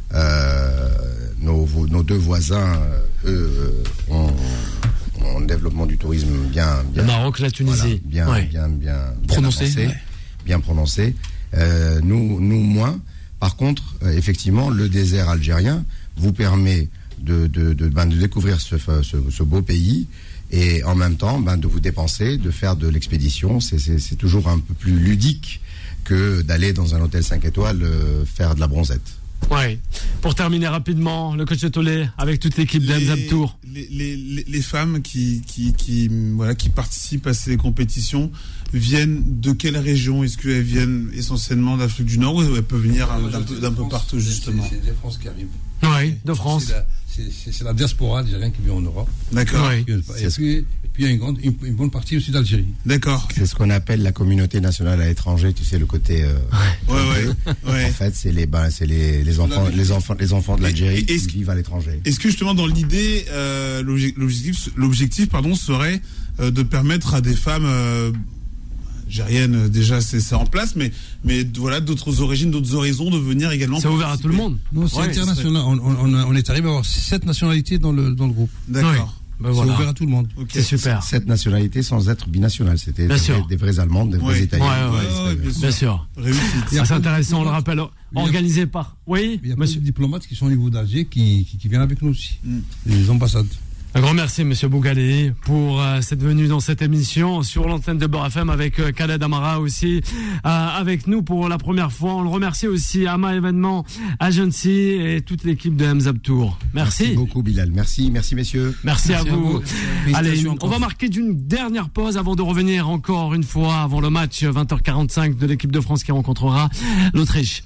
Euh, nos, nos deux voisins, eux, ont, ont un développement du tourisme bien, bien Le Maroc, la Tunisie. voilà, bien, Ouais. bien, bien, bien Prononcé, avancé, ouais. bien prononcé. Euh, nous, nous moins. Par contre, euh, effectivement, le désert algérien vous permet de, de, de, ben, de découvrir ce, ce, ce beau pays et en même temps ben, de vous dépenser, de faire de l'expédition. C'est, c'est, c'est toujours un peu plus ludique que d'aller dans un hôtel cinq étoiles euh, faire de la bronzette. Ouais. Pour terminer rapidement, le coach Tolé avec toute l'équipe de Mzab Tour. Les, les, les, les femmes qui, qui, qui, voilà, qui participent à ces compétitions viennent de quelle région? Est-ce qu'elles viennent essentiellement d'Afrique du Nord ou elles peuvent venir d'un peu, d'un peu partout justement? C'est des France qui arrivent. Oui, de France. C'est la, c'est, c'est, c'est la diaspora algérienne qui vient en Europe. D'accord. Oui. Et, C'est ce- puis, et puis il y a une, grande, une, une bonne partie aussi d'Algérie. D'accord. C'est ce qu'on appelle la communauté nationale à l'étranger. Tu sais, le côté. Euh, Ouais, ouais. ouais. En fait, c'est les, ben, c'est les, les enfants, les enfants, les enfants de l'Algérie Et- et- qui vivent à l'étranger. Est-ce que justement dans l'idée, euh, l'obje- l'objectif, l'objectif, pardon, serait euh, de permettre à des femmes euh, algériennes, euh, déjà c'est, c'est en place, mais mais voilà d'autres origines, d'autres horizons de venir également. C'est ouvert à tout le monde. Non, c'est Ouais, international. On, on, on est arrivé à avoir sept nationalités dans le, dans le groupe. D'accord. Ben C'est voilà. ouvert à tout le monde. Ok. C'est super. Cette nationalité sans être binationale. C'était Bien des, sûr. vrais- des vraies Allemandes, des vrais Ouais. Italiens. Ouais, ouais, des vrais ouais, bien Espagnols. Bien sûr. Réussite. Il y a Ah, c'est pas de intéressant, on le diplomates. rappelle. Il y a- Organisé par. Oui, Il y a monsieur. plein de diplomates qui sont au niveau d'Alger qui, qui, qui viennent avec nous aussi. Mm. Les ambassades. Un grand merci, monsieur Bougali, pour euh, cette venue dans cette émission sur l'antenne de Beurre F M avec euh, Khaled Amara aussi euh, avec nous pour la première fois. On le remercie aussi à Ama Événement Agency et toute l'équipe de Mzab Tour. Merci. Merci beaucoup, Bilal. Merci, merci, messieurs. Merci, Merci à à vous. vous. Allez, Félicitations on encore. va marquer d'une dernière pause avant de revenir encore une fois avant le match vingt heures quarante-cinq de l'équipe de France qui rencontrera l'Autriche.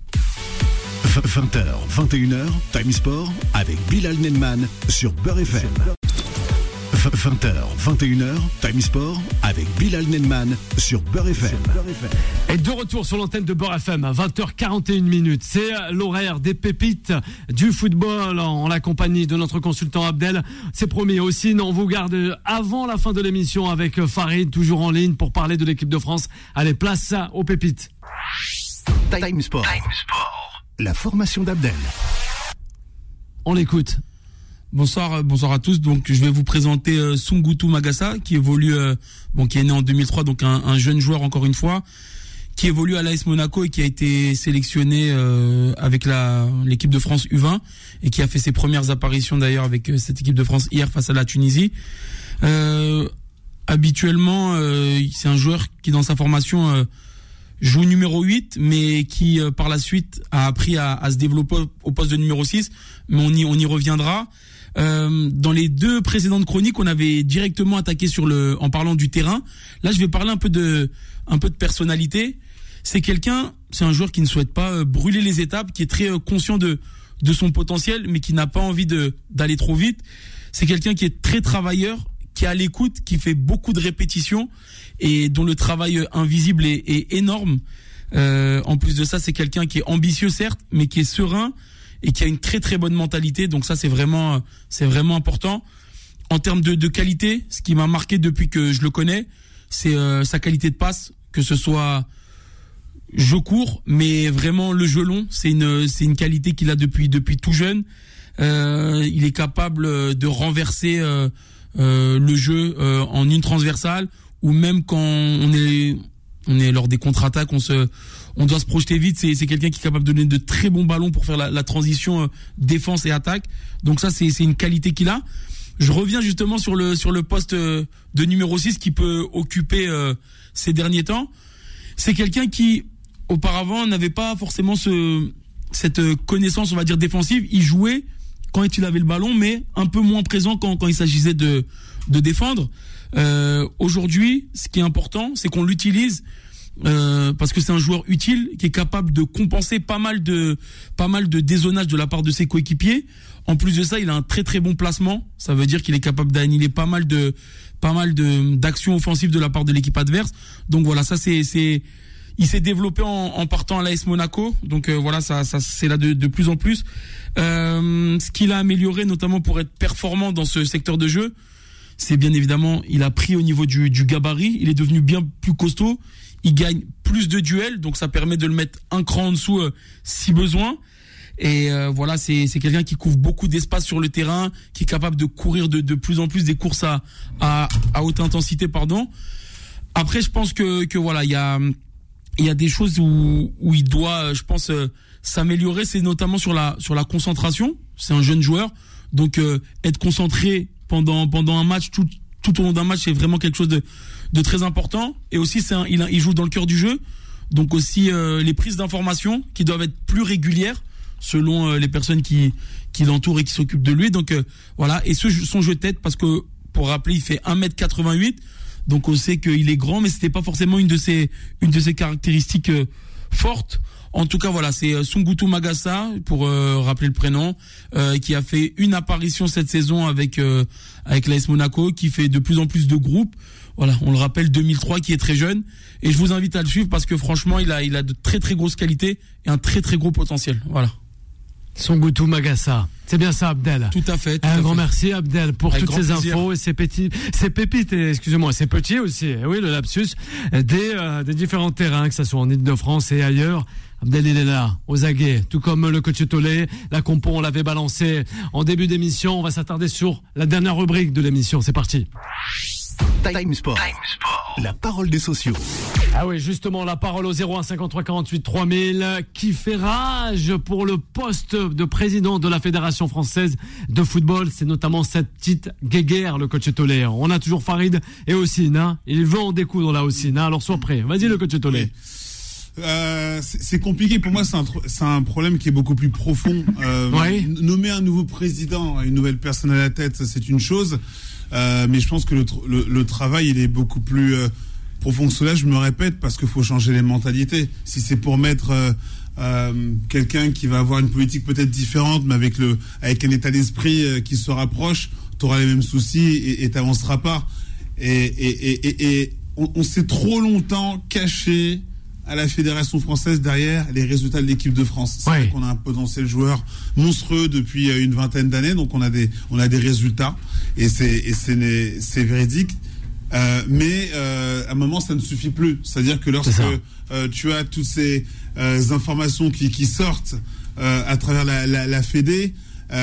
vingt heures, vingt et une heures, Time Sport avec Bilal Nenman sur Beurre F M. vingt heures, vingt et une heures, Time Sport avec Bilal Nenman sur Beurre F M. Et de retour sur l'antenne de Beurre F M à vingt heures quarante et une minutes. C'est l'horaire des pépites du football en la compagnie de notre consultant Abdel. C'est promis aussi, on vous garde avant la fin de l'émission avec Farid, toujours en ligne pour parler de l'équipe de France. Allez, place aux pépites. Time Sport. La formation d'Abdel. On l'écoute. Bonsoir, euh, bonsoir à tous. Donc, je vais vous présenter euh, Sungutu Magassa, qui évolue, euh, bon, qui est né en deux mille trois, donc un, un jeune joueur encore une fois, qui évolue à l'A S Monaco et qui a été sélectionné euh, avec la l'équipe de France U vingt et qui a fait ses premières apparitions d'ailleurs avec euh, cette équipe de France hier face à la Tunisie. Euh, habituellement, euh, c'est un joueur qui dans sa formation euh, joue numéro huit, mais qui euh, par la suite a appris à, à se développer au poste de numéro six. Mais on y on y reviendra. Euh, dans les deux précédentes chroniques, on avait directement attaqué sur le, en parlant du terrain. Là, je vais parler un peu de, un peu de personnalité. C'est quelqu'un, c'est un joueur qui ne souhaite pas euh, brûler les étapes, qui est très euh, conscient de, de son potentiel, mais qui n'a pas envie de, d'aller trop vite. C'est quelqu'un qui est très travailleur, qui est à l'écoute, qui fait beaucoup de répétitions et dont le travail euh, invisible est, est énorme. Euh, en plus de ça, c'est quelqu'un qui est ambitieux certes, mais qui est serein et qui a une très très bonne mentalité. Donc ça, c'est vraiment, c'est vraiment important. En termes de, de qualité, ce qui m'a marqué depuis que je le connais, c'est euh, sa qualité de passe, que ce soit je cours, mais vraiment le jeu long, c'est une c'est une qualité qu'il a depuis depuis tout jeune. Euh, il est capable de renverser euh, euh, le jeu euh, en une transversale, ou même quand on est on est lors des contre-attaques, on se on doit se projeter vite. C'est c'est quelqu'un qui est capable de donner de très bons ballons pour faire la, la transition euh, défense et attaque. Donc ça c'est c'est une qualité qu'il a. Je reviens justement sur le sur le poste euh, de numéro six qu'il peut occuper euh, ces derniers temps. C'est quelqu'un qui auparavant n'avait pas forcément ce cette connaissance, on va dire, défensive. Il jouait quand il avait le ballon, mais un peu moins présent quand quand il s'agissait de de défendre. Euh, aujourd'hui, ce qui est important, c'est qu'on l'utilise euh, parce que c'est un joueur utile qui est capable de compenser pas mal de pas mal de dézonage de la part de ses coéquipiers. En plus de ça, il a un très très bon placement. Ça veut dire qu'il est capable d'annihiler pas mal de pas mal de d'actions offensives de la part de l'équipe adverse. Donc voilà, ça c'est c'est il s'est développé en, en partant à l'A S Monaco. Donc euh, voilà, ça ça c'est là de de plus en plus. Euh, ce qu'il a amélioré, notamment pour être performant dans ce secteur de jeu, c'est bien évidemment, il a pris au niveau du du gabarit. Il est devenu bien plus costaud. Il gagne plus de duels, donc ça permet de le mettre un cran en dessous euh, si besoin. Et euh, voilà, c'est c'est quelqu'un qui couvre beaucoup d'espace sur le terrain, qui est capable de courir de de plus en plus des courses à à, à haute intensité, pardon. Après, je pense que que voilà, il y a il y a des choses où où il doit, je pense, euh, s'améliorer. C'est notamment sur la sur la concentration. C'est un jeune joueur, donc euh, être concentré pendant pendant un match, tout tout au long d'un match, c'est vraiment quelque chose de de très important. Et aussi, c'est un, il a, il joue dans le cœur du jeu, donc aussi euh, les prises d'informations qui doivent être plus régulières selon euh, les personnes qui qui l'entourent et qui s'occupent de lui. Donc euh, voilà, et ce, son jeu de tête, parce que pour rappeler, il fait un mètre quatre-vingt-huit, donc on sait qu'il est grand, mais c'était pas forcément une de ses une de ses caractéristiques euh, fortes. En tout cas, voilà, c'est euh, Sungutu Magassa, pour euh, rappeler le prénom, euh, qui a fait une apparition cette saison avec euh, avec l'A S Monaco, qui fait de plus en plus de groupes. Voilà, on le rappelle, deux mille trois, qui est très jeune, et je vous invite à le suivre parce que franchement, il a il a de très très grosses qualités et un très très gros potentiel. Voilà. Sungutu Magassa. C'est bien ça, Abdel. Tout à fait. Tout un à grand fait. merci, Abdel, pour Avec toutes ces plaisir. infos et ces petits, ces pépites, et, excusez-moi, ces petits aussi. Et oui, le lapsus des, euh, des différents terrains, que ce soit en Ile-de-France et ailleurs. Abdel, il est là, aux aguets, tout comme le coach Tolé. La compo, on l'avait balancé en début d'émission. On va s'attarder sur la dernière rubrique de l'émission. C'est parti. Time Sport. Time Sport. La parole des sociaux. Ah oui, justement, la parole au zéro un cinquante-trois quarante-huit trois mille, qui fait rage pour le poste de président de la Fédération française de football. C'est notamment cette petite guéguerre, le coach Tolé. On a toujours Farid et Ossine, hein. Il veut en découdre là, Ossine, hein. Alors sois prêt. Vas-y, le coach Tolé. Euh, c'est c'est compliqué pour moi, c'est un, c'est un problème qui est beaucoup plus profond. Euh, Ouais. n- Nommer un nouveau président, une nouvelle personne à la tête, ça, c'est une chose, euh, mais je pense que le, tr- le, le travail, il est beaucoup plus euh, profond que cela. Je me répète, parce qu'il faut changer les mentalités. Si c'est pour mettre euh, euh, quelqu'un qui va avoir une politique peut-être différente, mais avec le avec un état d'esprit euh, qui se rapproche, t'auras les mêmes soucis et et t'avanceras pas. Et, et, et, et, et on, on s'est trop longtemps caché à la Fédération française derrière les résultats de l'équipe de France. C'est Ouais. vrai qu'on a un potentiel joueur monstrueux depuis euh, une vingtaine d'années, donc on a des on a des résultats et c'est et c'est né- c'est véridique. Euh, mais euh, à un moment, ça ne suffit plus. C'est-à-dire que lorsque C'est ça. euh, tu as toutes ces euh, informations qui, qui sortent euh, à travers la, la, la Fédé,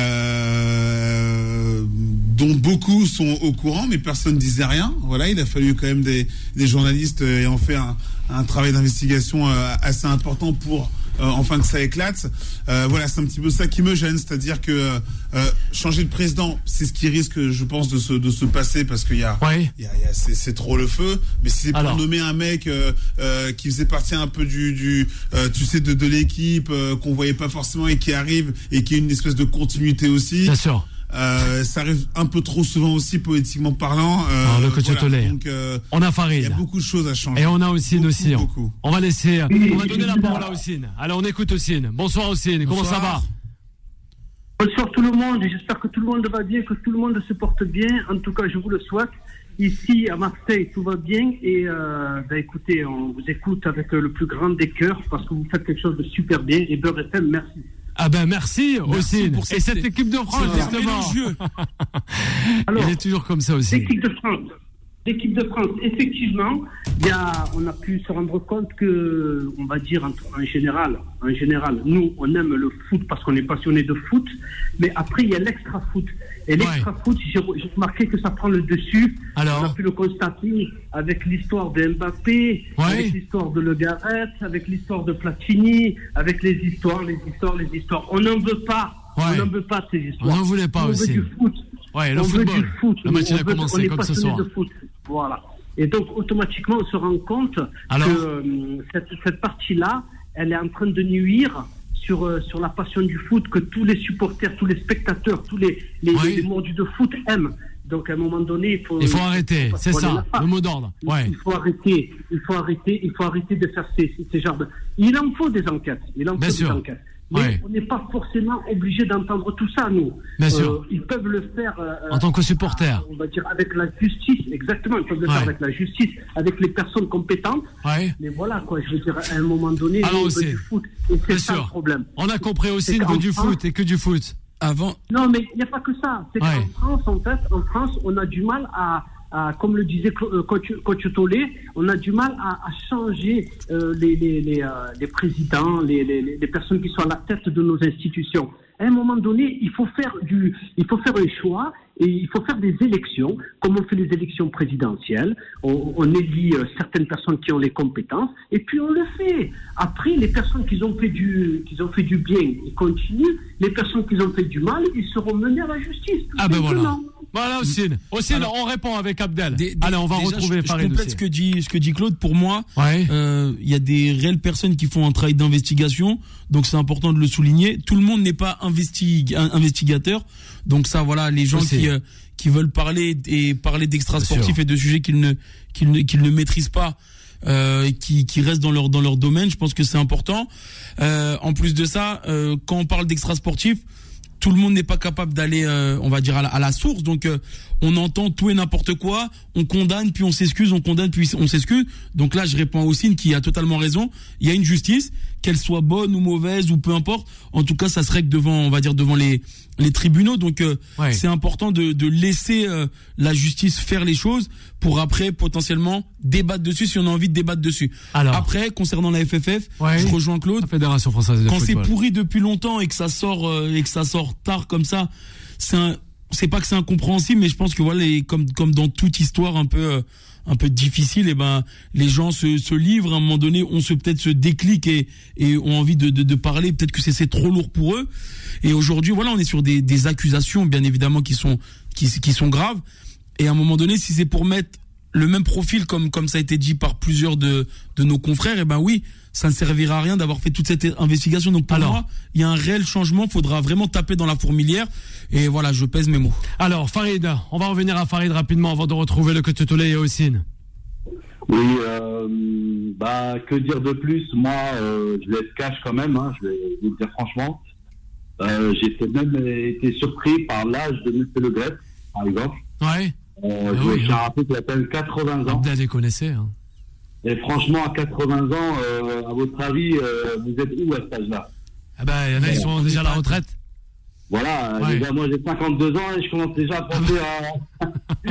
euh, dont beaucoup sont au courant, mais personne ne disait rien. Voilà, il a fallu quand même des, des journalistes euh, ayant fait un, un travail d'investigation euh, assez important pour euh, enfin que ça éclate. Euh, voilà, c'est un petit peu ça qui me gêne, c'est-à-dire que euh, changer de président, c'est ce qui risque, je pense, de se de se passer, parce qu'il y a, Ouais. il y a, il y a c'est, c'est trop le feu. Mais si c'est pour Alors. nommer un mec euh, euh, qui faisait partie un peu du du euh, tu sais de de l'équipe euh, qu'on voyait pas forcément et qui arrive et qui a une espèce de continuité aussi. Bien sûr. Euh, ça arrive un peu trop souvent aussi, politiquement parlant. Euh, Ah, le coach Tolé. Donc, euh, On a il y Farid. a beaucoup de choses à changer. Et on a Ossine Beaucoup, aussi. On, beaucoup. on va laisser, on va donner la parole à Ossine. Allez, on écoute Ossine. Bonsoir Ossine, comment ça va? Bonsoir tout le monde, j'espère que tout le monde va bien, que tout le monde se porte bien. En tout cas, je vous le souhaite. Ici, à Marseille, tout va bien. Et euh, bah, écoutez, on vous écoute avec le plus grand des cœurs parce que vous faites quelque chose de super bien. Et Beurre F M, merci. Ah ben merci, Merci Ossine. pour Et cette- cette équipe de France, ce justement. mélange. Alors, Il est toujours comme ça aussi. l'équipe de France. l'équipe de France, effectivement, il y a, on a pu se rendre compte que, on va dire en, en général, en général, nous, on aime le foot parce qu'on est passionné de foot, mais après, il y a l'extra-foot. Et l'extra-foot, ouais. j'ai, j'ai remarqué que ça prend le dessus. Alors, on a pu le constater avec l'histoire de Mbappé, ouais. avec l'histoire de Le Garret, avec l'histoire de Platini, avec les histoires, les histoires, les histoires. On n'en veut pas. Ouais. On n'en veut pas de ces histoires. On n'en voulait pas on aussi. On veut du foot. Ouais, le on football. veut du foot. Le match on a veut, commencé comme ce soir. De foot. Voilà. Et donc, automatiquement, on se rend compte Alors que euh, cette, cette partie-là, elle est en train de nuire sur, euh, sur la passion du foot que tous les supporters, tous les spectateurs, tous les, les, oui. les mordus de foot aiment. Donc, à un moment donné, il faut... Il faut arrêter, faut c'est ça, le mot d'ordre. Ouais. Il faut arrêter, il faut arrêter, il faut arrêter de faire ces, ces genres de... Il en faut des enquêtes, il en Bien faut sûr. des enquêtes. Mais ouais. on n'est pas forcément obligé d'entendre tout ça, nous. Bien euh, sûr. Ils peuvent le faire... Euh, en tant que supporter. On va dire avec la justice, exactement. Ils peuvent le ouais. faire avec la justice, avec les personnes compétentes. Ouais. Mais voilà, quoi, je veux dire, à un moment donné, Alors on aussi. veut du foot. Et c'est Bien ça sûr. le problème. On a compris aussi qu'il veut du France, foot et que du foot. Avant. Non, mais il n'y a pas que ça. C'est ouais. qu'en France, en fait, en France, on a du mal à... À, comme le disait coach, coach Tolé, on a du mal à, à changer euh, les, les, les, euh, les présidents, les, les, les personnes qui sont à la tête de nos institutions. À un moment donné, il faut faire du, il faut faire un choix et il faut faire des élections, comme on fait les élections présidentielles. On, on élit euh, certaines personnes qui ont les compétences et puis on le fait. Après, les personnes qui ont fait du, qui ont fait du bien, ils continuent. Les personnes qui ont fait du mal, ils seront menés à la justice. Ah ben voilà. Voilà, Ossine. Ossine, on répond avec Abdel. Des, des, Allez, on va déjà, retrouver je, Farid. Je complète ce que dit, ce que dit Claude. Pour moi, il ouais. euh, y a des réelles personnes qui font un travail d'investigation. Donc, c'est important de le souligner. Tout le monde n'est pas investi, investigateur. Donc, ça, voilà, les gens qui, euh, qui veulent parler et parler d'extra-sportifs et de sujets qu'ils ne, qu'ils ne, qu'ils ne maîtrisent pas, euh, qui, qui restent dans leur, dans leur domaine. Je pense que c'est important. Euh, en plus de ça, euh, quand on parle d'extra-sportifs, tout le monde n'est pas capable d'aller, euh, on va dire, à la, à la source. Donc, euh, on entend tout et n'importe quoi. On condamne, puis on s'excuse, on condamne, puis on s'excuse. Donc là, je réponds à Ossine qui a totalement raison. Il y a une justice, qu'elle soit bonne ou mauvaise ou peu importe. En tout cas, ça se règle devant, on va dire, devant les les tribunaux. Donc, euh, ouais. c'est important de, de laisser euh, la justice faire les choses pour après potentiellement débattre dessus si on a envie de débattre dessus. Alors, après, concernant la F F F, ouais. je rejoins Claude. La Fédération française de Quand football. c'est pourri depuis longtemps et que ça sort euh, et que ça sort tard comme ça, c'est un, c'est pas que c'est incompréhensible, mais je pense que voilà, les, comme comme dans toute histoire un peu euh, un peu difficile, et ben les gens se, se livrent à un moment donné, on se peut-être se déclic et et ont envie de de, de parler, peut-être que c'est c'est trop lourd pour eux. Et aujourd'hui, voilà, on est sur des des accusations bien évidemment qui sont qui qui sont graves. Et à un moment donné, si c'est pour mettre le même profil comme comme ça a été dit par plusieurs de de nos confrères, et ben oui, ça ne servira à rien d'avoir fait toute cette investigation. Donc pour Alors, moi, il y a un réel changement. Faudra vraiment taper dans la fourmilière. Et voilà, je pèse mes mots. Alors Farid, on va revenir à Farid rapidement avant de retrouver le coach Tolé et Ossine. Oui, euh, bah que dire de plus. Moi, euh, je laisse cash quand même. Hein, je vais vous le dire franchement. Euh, j'ai même été surpris par l'âge de M. Le Gret, par exemple. Ouais. Euh, ah oui, j'ai un rappel qui appelle quatre-vingts ans. Abdel les connaissait. Hein. Et franchement, à quatre-vingts ans, euh, à votre avis, euh, vous êtes où à cet âge-là? Ah ben, il y en a, ils sont déjà à la retraite. Voilà, ouais. Déjà, moi j'ai cinquante-deux ans et je commence déjà à penser à...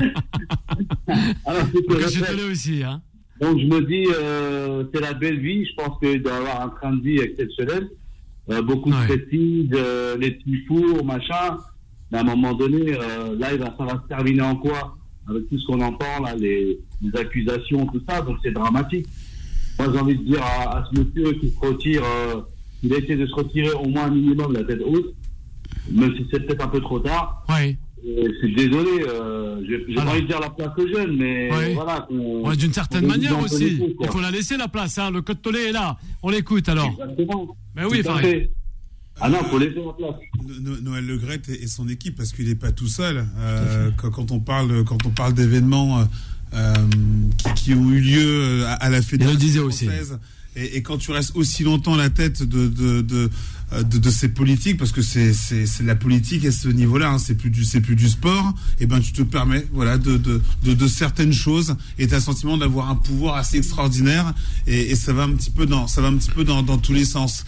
Alors, c'est que je te l'ai aussi, hein. Donc je me dis, euh, c'est la belle vie, je pense qu'il doit y avoir un train de vie exceptionnel. Euh, beaucoup de ouais. prestige, euh, les petits fours, machin. Mais à un moment donné, euh, là, il va, ça va se terminer en quoi? Avec tout ce qu'on entend, là, les, les accusations, tout ça, donc c'est dramatique. Moi, j'ai envie de dire à, à ce monsieur qui se retire, euh, il a essayé de se retirer au moins un minimum la tête haute, même si c'est peut-être un peu trop tard. Oui. C'est désolé, euh, j'ai, j'ai pas envie de dire la place aux jeunes, mais oui. voilà. Ouais, d'une certaine manière aussi, coups, il faut la laisser la place, hein. Le code Tolé est là, on l'écoute alors. Exactement. Mais oui, Farid. Ah non, faut laisser la place. No- Noël Le Gret et son équipe, parce qu'il n'est pas tout seul. Euh, quand, quand on parle, quand on parle d'événements euh, qui, qui ont eu lieu à, à la Fédération française, Et, et quand tu restes aussi longtemps à la tête de de de, de, de ces politiques, parce que c'est c'est c'est de la politique à ce niveau-là, hein, c'est plus du c'est plus du sport. Et ben tu te permets, voilà, de de de, de certaines choses, et t'as le sentiment d'avoir un pouvoir assez extraordinaire. Et, et ça va un petit peu dans ça va un petit peu dans dans tous les sens.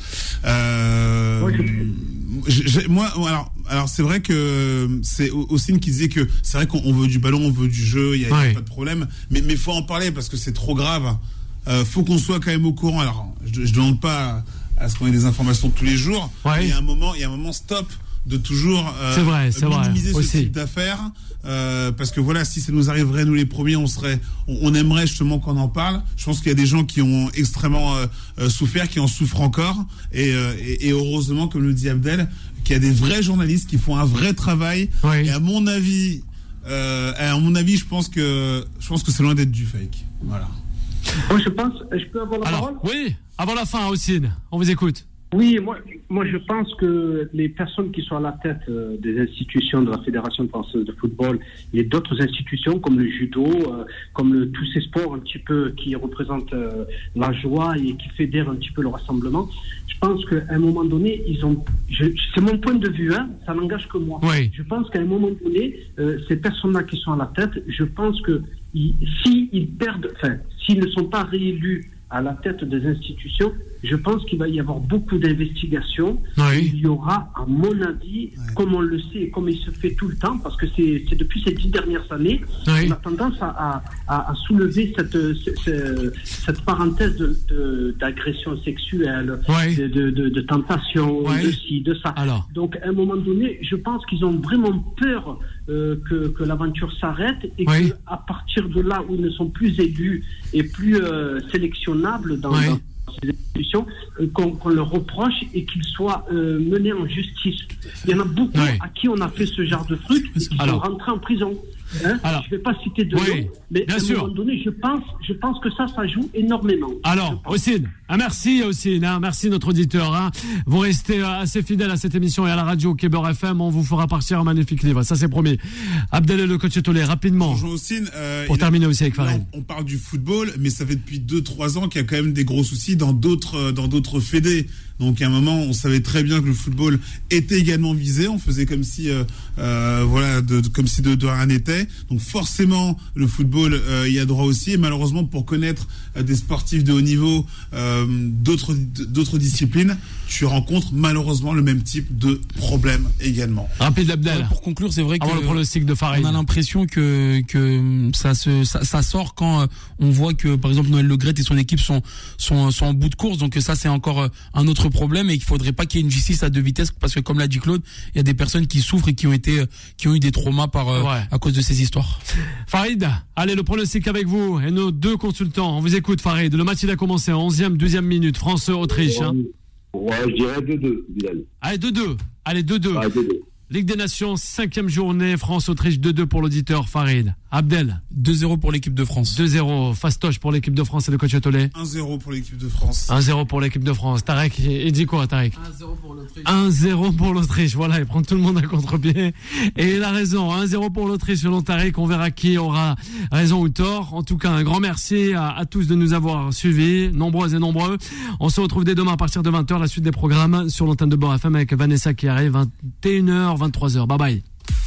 Euh, Oui, j'ai- j'ai- moi, alors alors c'est vrai que c'est Austin qui disait que c'est vrai qu'on on veut du ballon, on veut du jeu, il y a, Ouais. pas de problème. Mais mais faut en parler parce que c'est trop grave. Euh, faut qu'on soit quand même au courant. Alors, je, je demande pas à, à ce qu'on ait des informations tous les jours. Ouais. Mais il y a un moment, il y a un moment stop de toujours euh, C'est vrai, c'est vrai, minimiser ce aussi. type d'affaires. Euh, parce que voilà, si ça nous arriverait nous les premiers, on serait, on, on aimerait justement qu'on en parle. Je pense qu'il y a des gens qui ont extrêmement euh, euh, souffert, qui en souffrent encore. Et, euh, et, et heureusement, comme le dit Abdel, qu'il y a des vrais journalistes qui font un vrai travail. Oui. Et à mon avis, euh, à mon avis, je pense que je pense que c'est loin d'être du fake. Voilà. Moi, je pense, je peux avoir la Alors, parole? oui, avant la fin, Houssine, on vous écoute. Oui, moi, moi je pense que les personnes qui sont à la tête euh, des institutions de la Fédération française de football et d'autres institutions comme le judo, euh, comme le, tous ces sports un petit peu qui représentent euh, la joie et qui fédèrent un petit peu le rassemblement, je pense qu'à un moment donné, ils ont, je, c'est mon point de vue, hein, ça n'engage que moi. Oui. Je pense qu'à un moment donné, euh, ces personnes-là qui sont à la tête, je pense que ils, si ils perdent, enfin, s'ils ne sont pas réélus à la tête des institutions, je pense qu'il va y avoir beaucoup d'investigations. Oui. Il y aura, à mon avis, Ouais. comme on le sait et comme il se fait tout le temps, parce que c'est, c'est depuis ces dix dernières années, Oui. on a tendance à, à, à soulever cette, cette, cette parenthèse de, de, d'agression sexuelle, Oui. de, de, de, de tentation, Ouais. de ci, de ça. Alors. Donc, à un moment donné, je pense qu'ils ont vraiment peur euh, que, que l'aventure s'arrête et Oui. qu'à partir de là où ils ne sont plus élus et plus euh, sélectionnables dans, Oui. dans ces institutions, euh, qu'on, qu'on leur reproche et qu'ils soient euh, menés en justice. Il y en a beaucoup Oui. à qui on a fait ce genre de trucs et qui Alors. sont rentrés en prison. Hein, Alors. je ne vais pas citer de Oui, nom, mais bien à un sûr. moment donné, je pense, je pense que ça, ça joue énormément. Alors, Houssine, ah, merci Houssine, hein, merci notre auditeur. Hein. Vous restez euh, assez fidèles à cette émission et à la radio Kéber F M. On vous fera partir un magnifique livre, ça c'est promis. Abdel et le coach Tolé, rapidement, Bonjour Austin. Euh, pour il a- terminer aussi avec Farid. Là, on parle du football, mais ça fait depuis deux trois ans qu'il y a quand même des gros soucis dans d'autres dans d'autres fédés. Donc à un moment, on savait très bien que le football était également visé. On faisait comme si, euh, euh, voilà, de, de- comme si de, de rien n'était. Donc forcément, le football euh, y a droit aussi. Et malheureusement, pour connaître euh, des sportifs de haut niveau, euh, d'autres d'autres disciplines, tu rencontres malheureusement le même type de problème également. Rapide Abdel, Ouais, pour conclure, c'est vrai que avant le pronostic de Farid. on a l'impression que que ça se ça, ça sort quand euh, on voit que par exemple Noël Le Graët et son équipe sont sont sont en bout de course. Donc ça c'est encore euh, un autre problème et qu'il faudrait pas qu'il y ait une justice à deux vitesses parce que comme l'a dit Claude, il y a des personnes qui souffrent et qui ont été euh, qui ont eu des traumas par euh, Ouais. à cause de ces histoires. Farid, allez, le pronostic avec vous et nos deux consultants. On vous écoute Farid. Le match il a commencé en onzième, douzième minute. France-Autriche. Hein. Ouais, je dirais deux deux, Bilal. Allez, deux deux. Allez, deux deux. Ouais, deux deux. Ligue des Nations, cinquième journée. France-Autriche, deux deux pour l'auditeur Farid. Abdel, deux zéro pour l'équipe de France. deux zéro. Fastoche pour l'équipe de France et le coach Tolé. un zéro pour l'équipe de France. un zéro pour l'équipe de France. Tarek, il dit quoi, Tarek? un zéro pour l'Autriche. un zéro pour l'Autriche. Voilà, il prend tout le monde à contre-pied. Et il a raison. un zéro pour l'Autriche selon Tarek. On verra qui aura raison ou tort. En tout cas, un grand merci à, à tous de nous avoir suivis, nombreux et nombreux. On se retrouve dès demain à partir de vingt heures. La suite des programmes sur l'antenne de Beurre F M avec Vanessa qui arrive vingt et une heures, vingt-trois heures. Bye bye.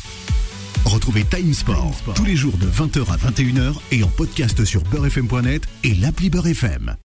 Retrouvez Time Sport tous les jours de vingt heures à vingt et une heures et en podcast sur beurre f m point net et l'appli Beurre F M.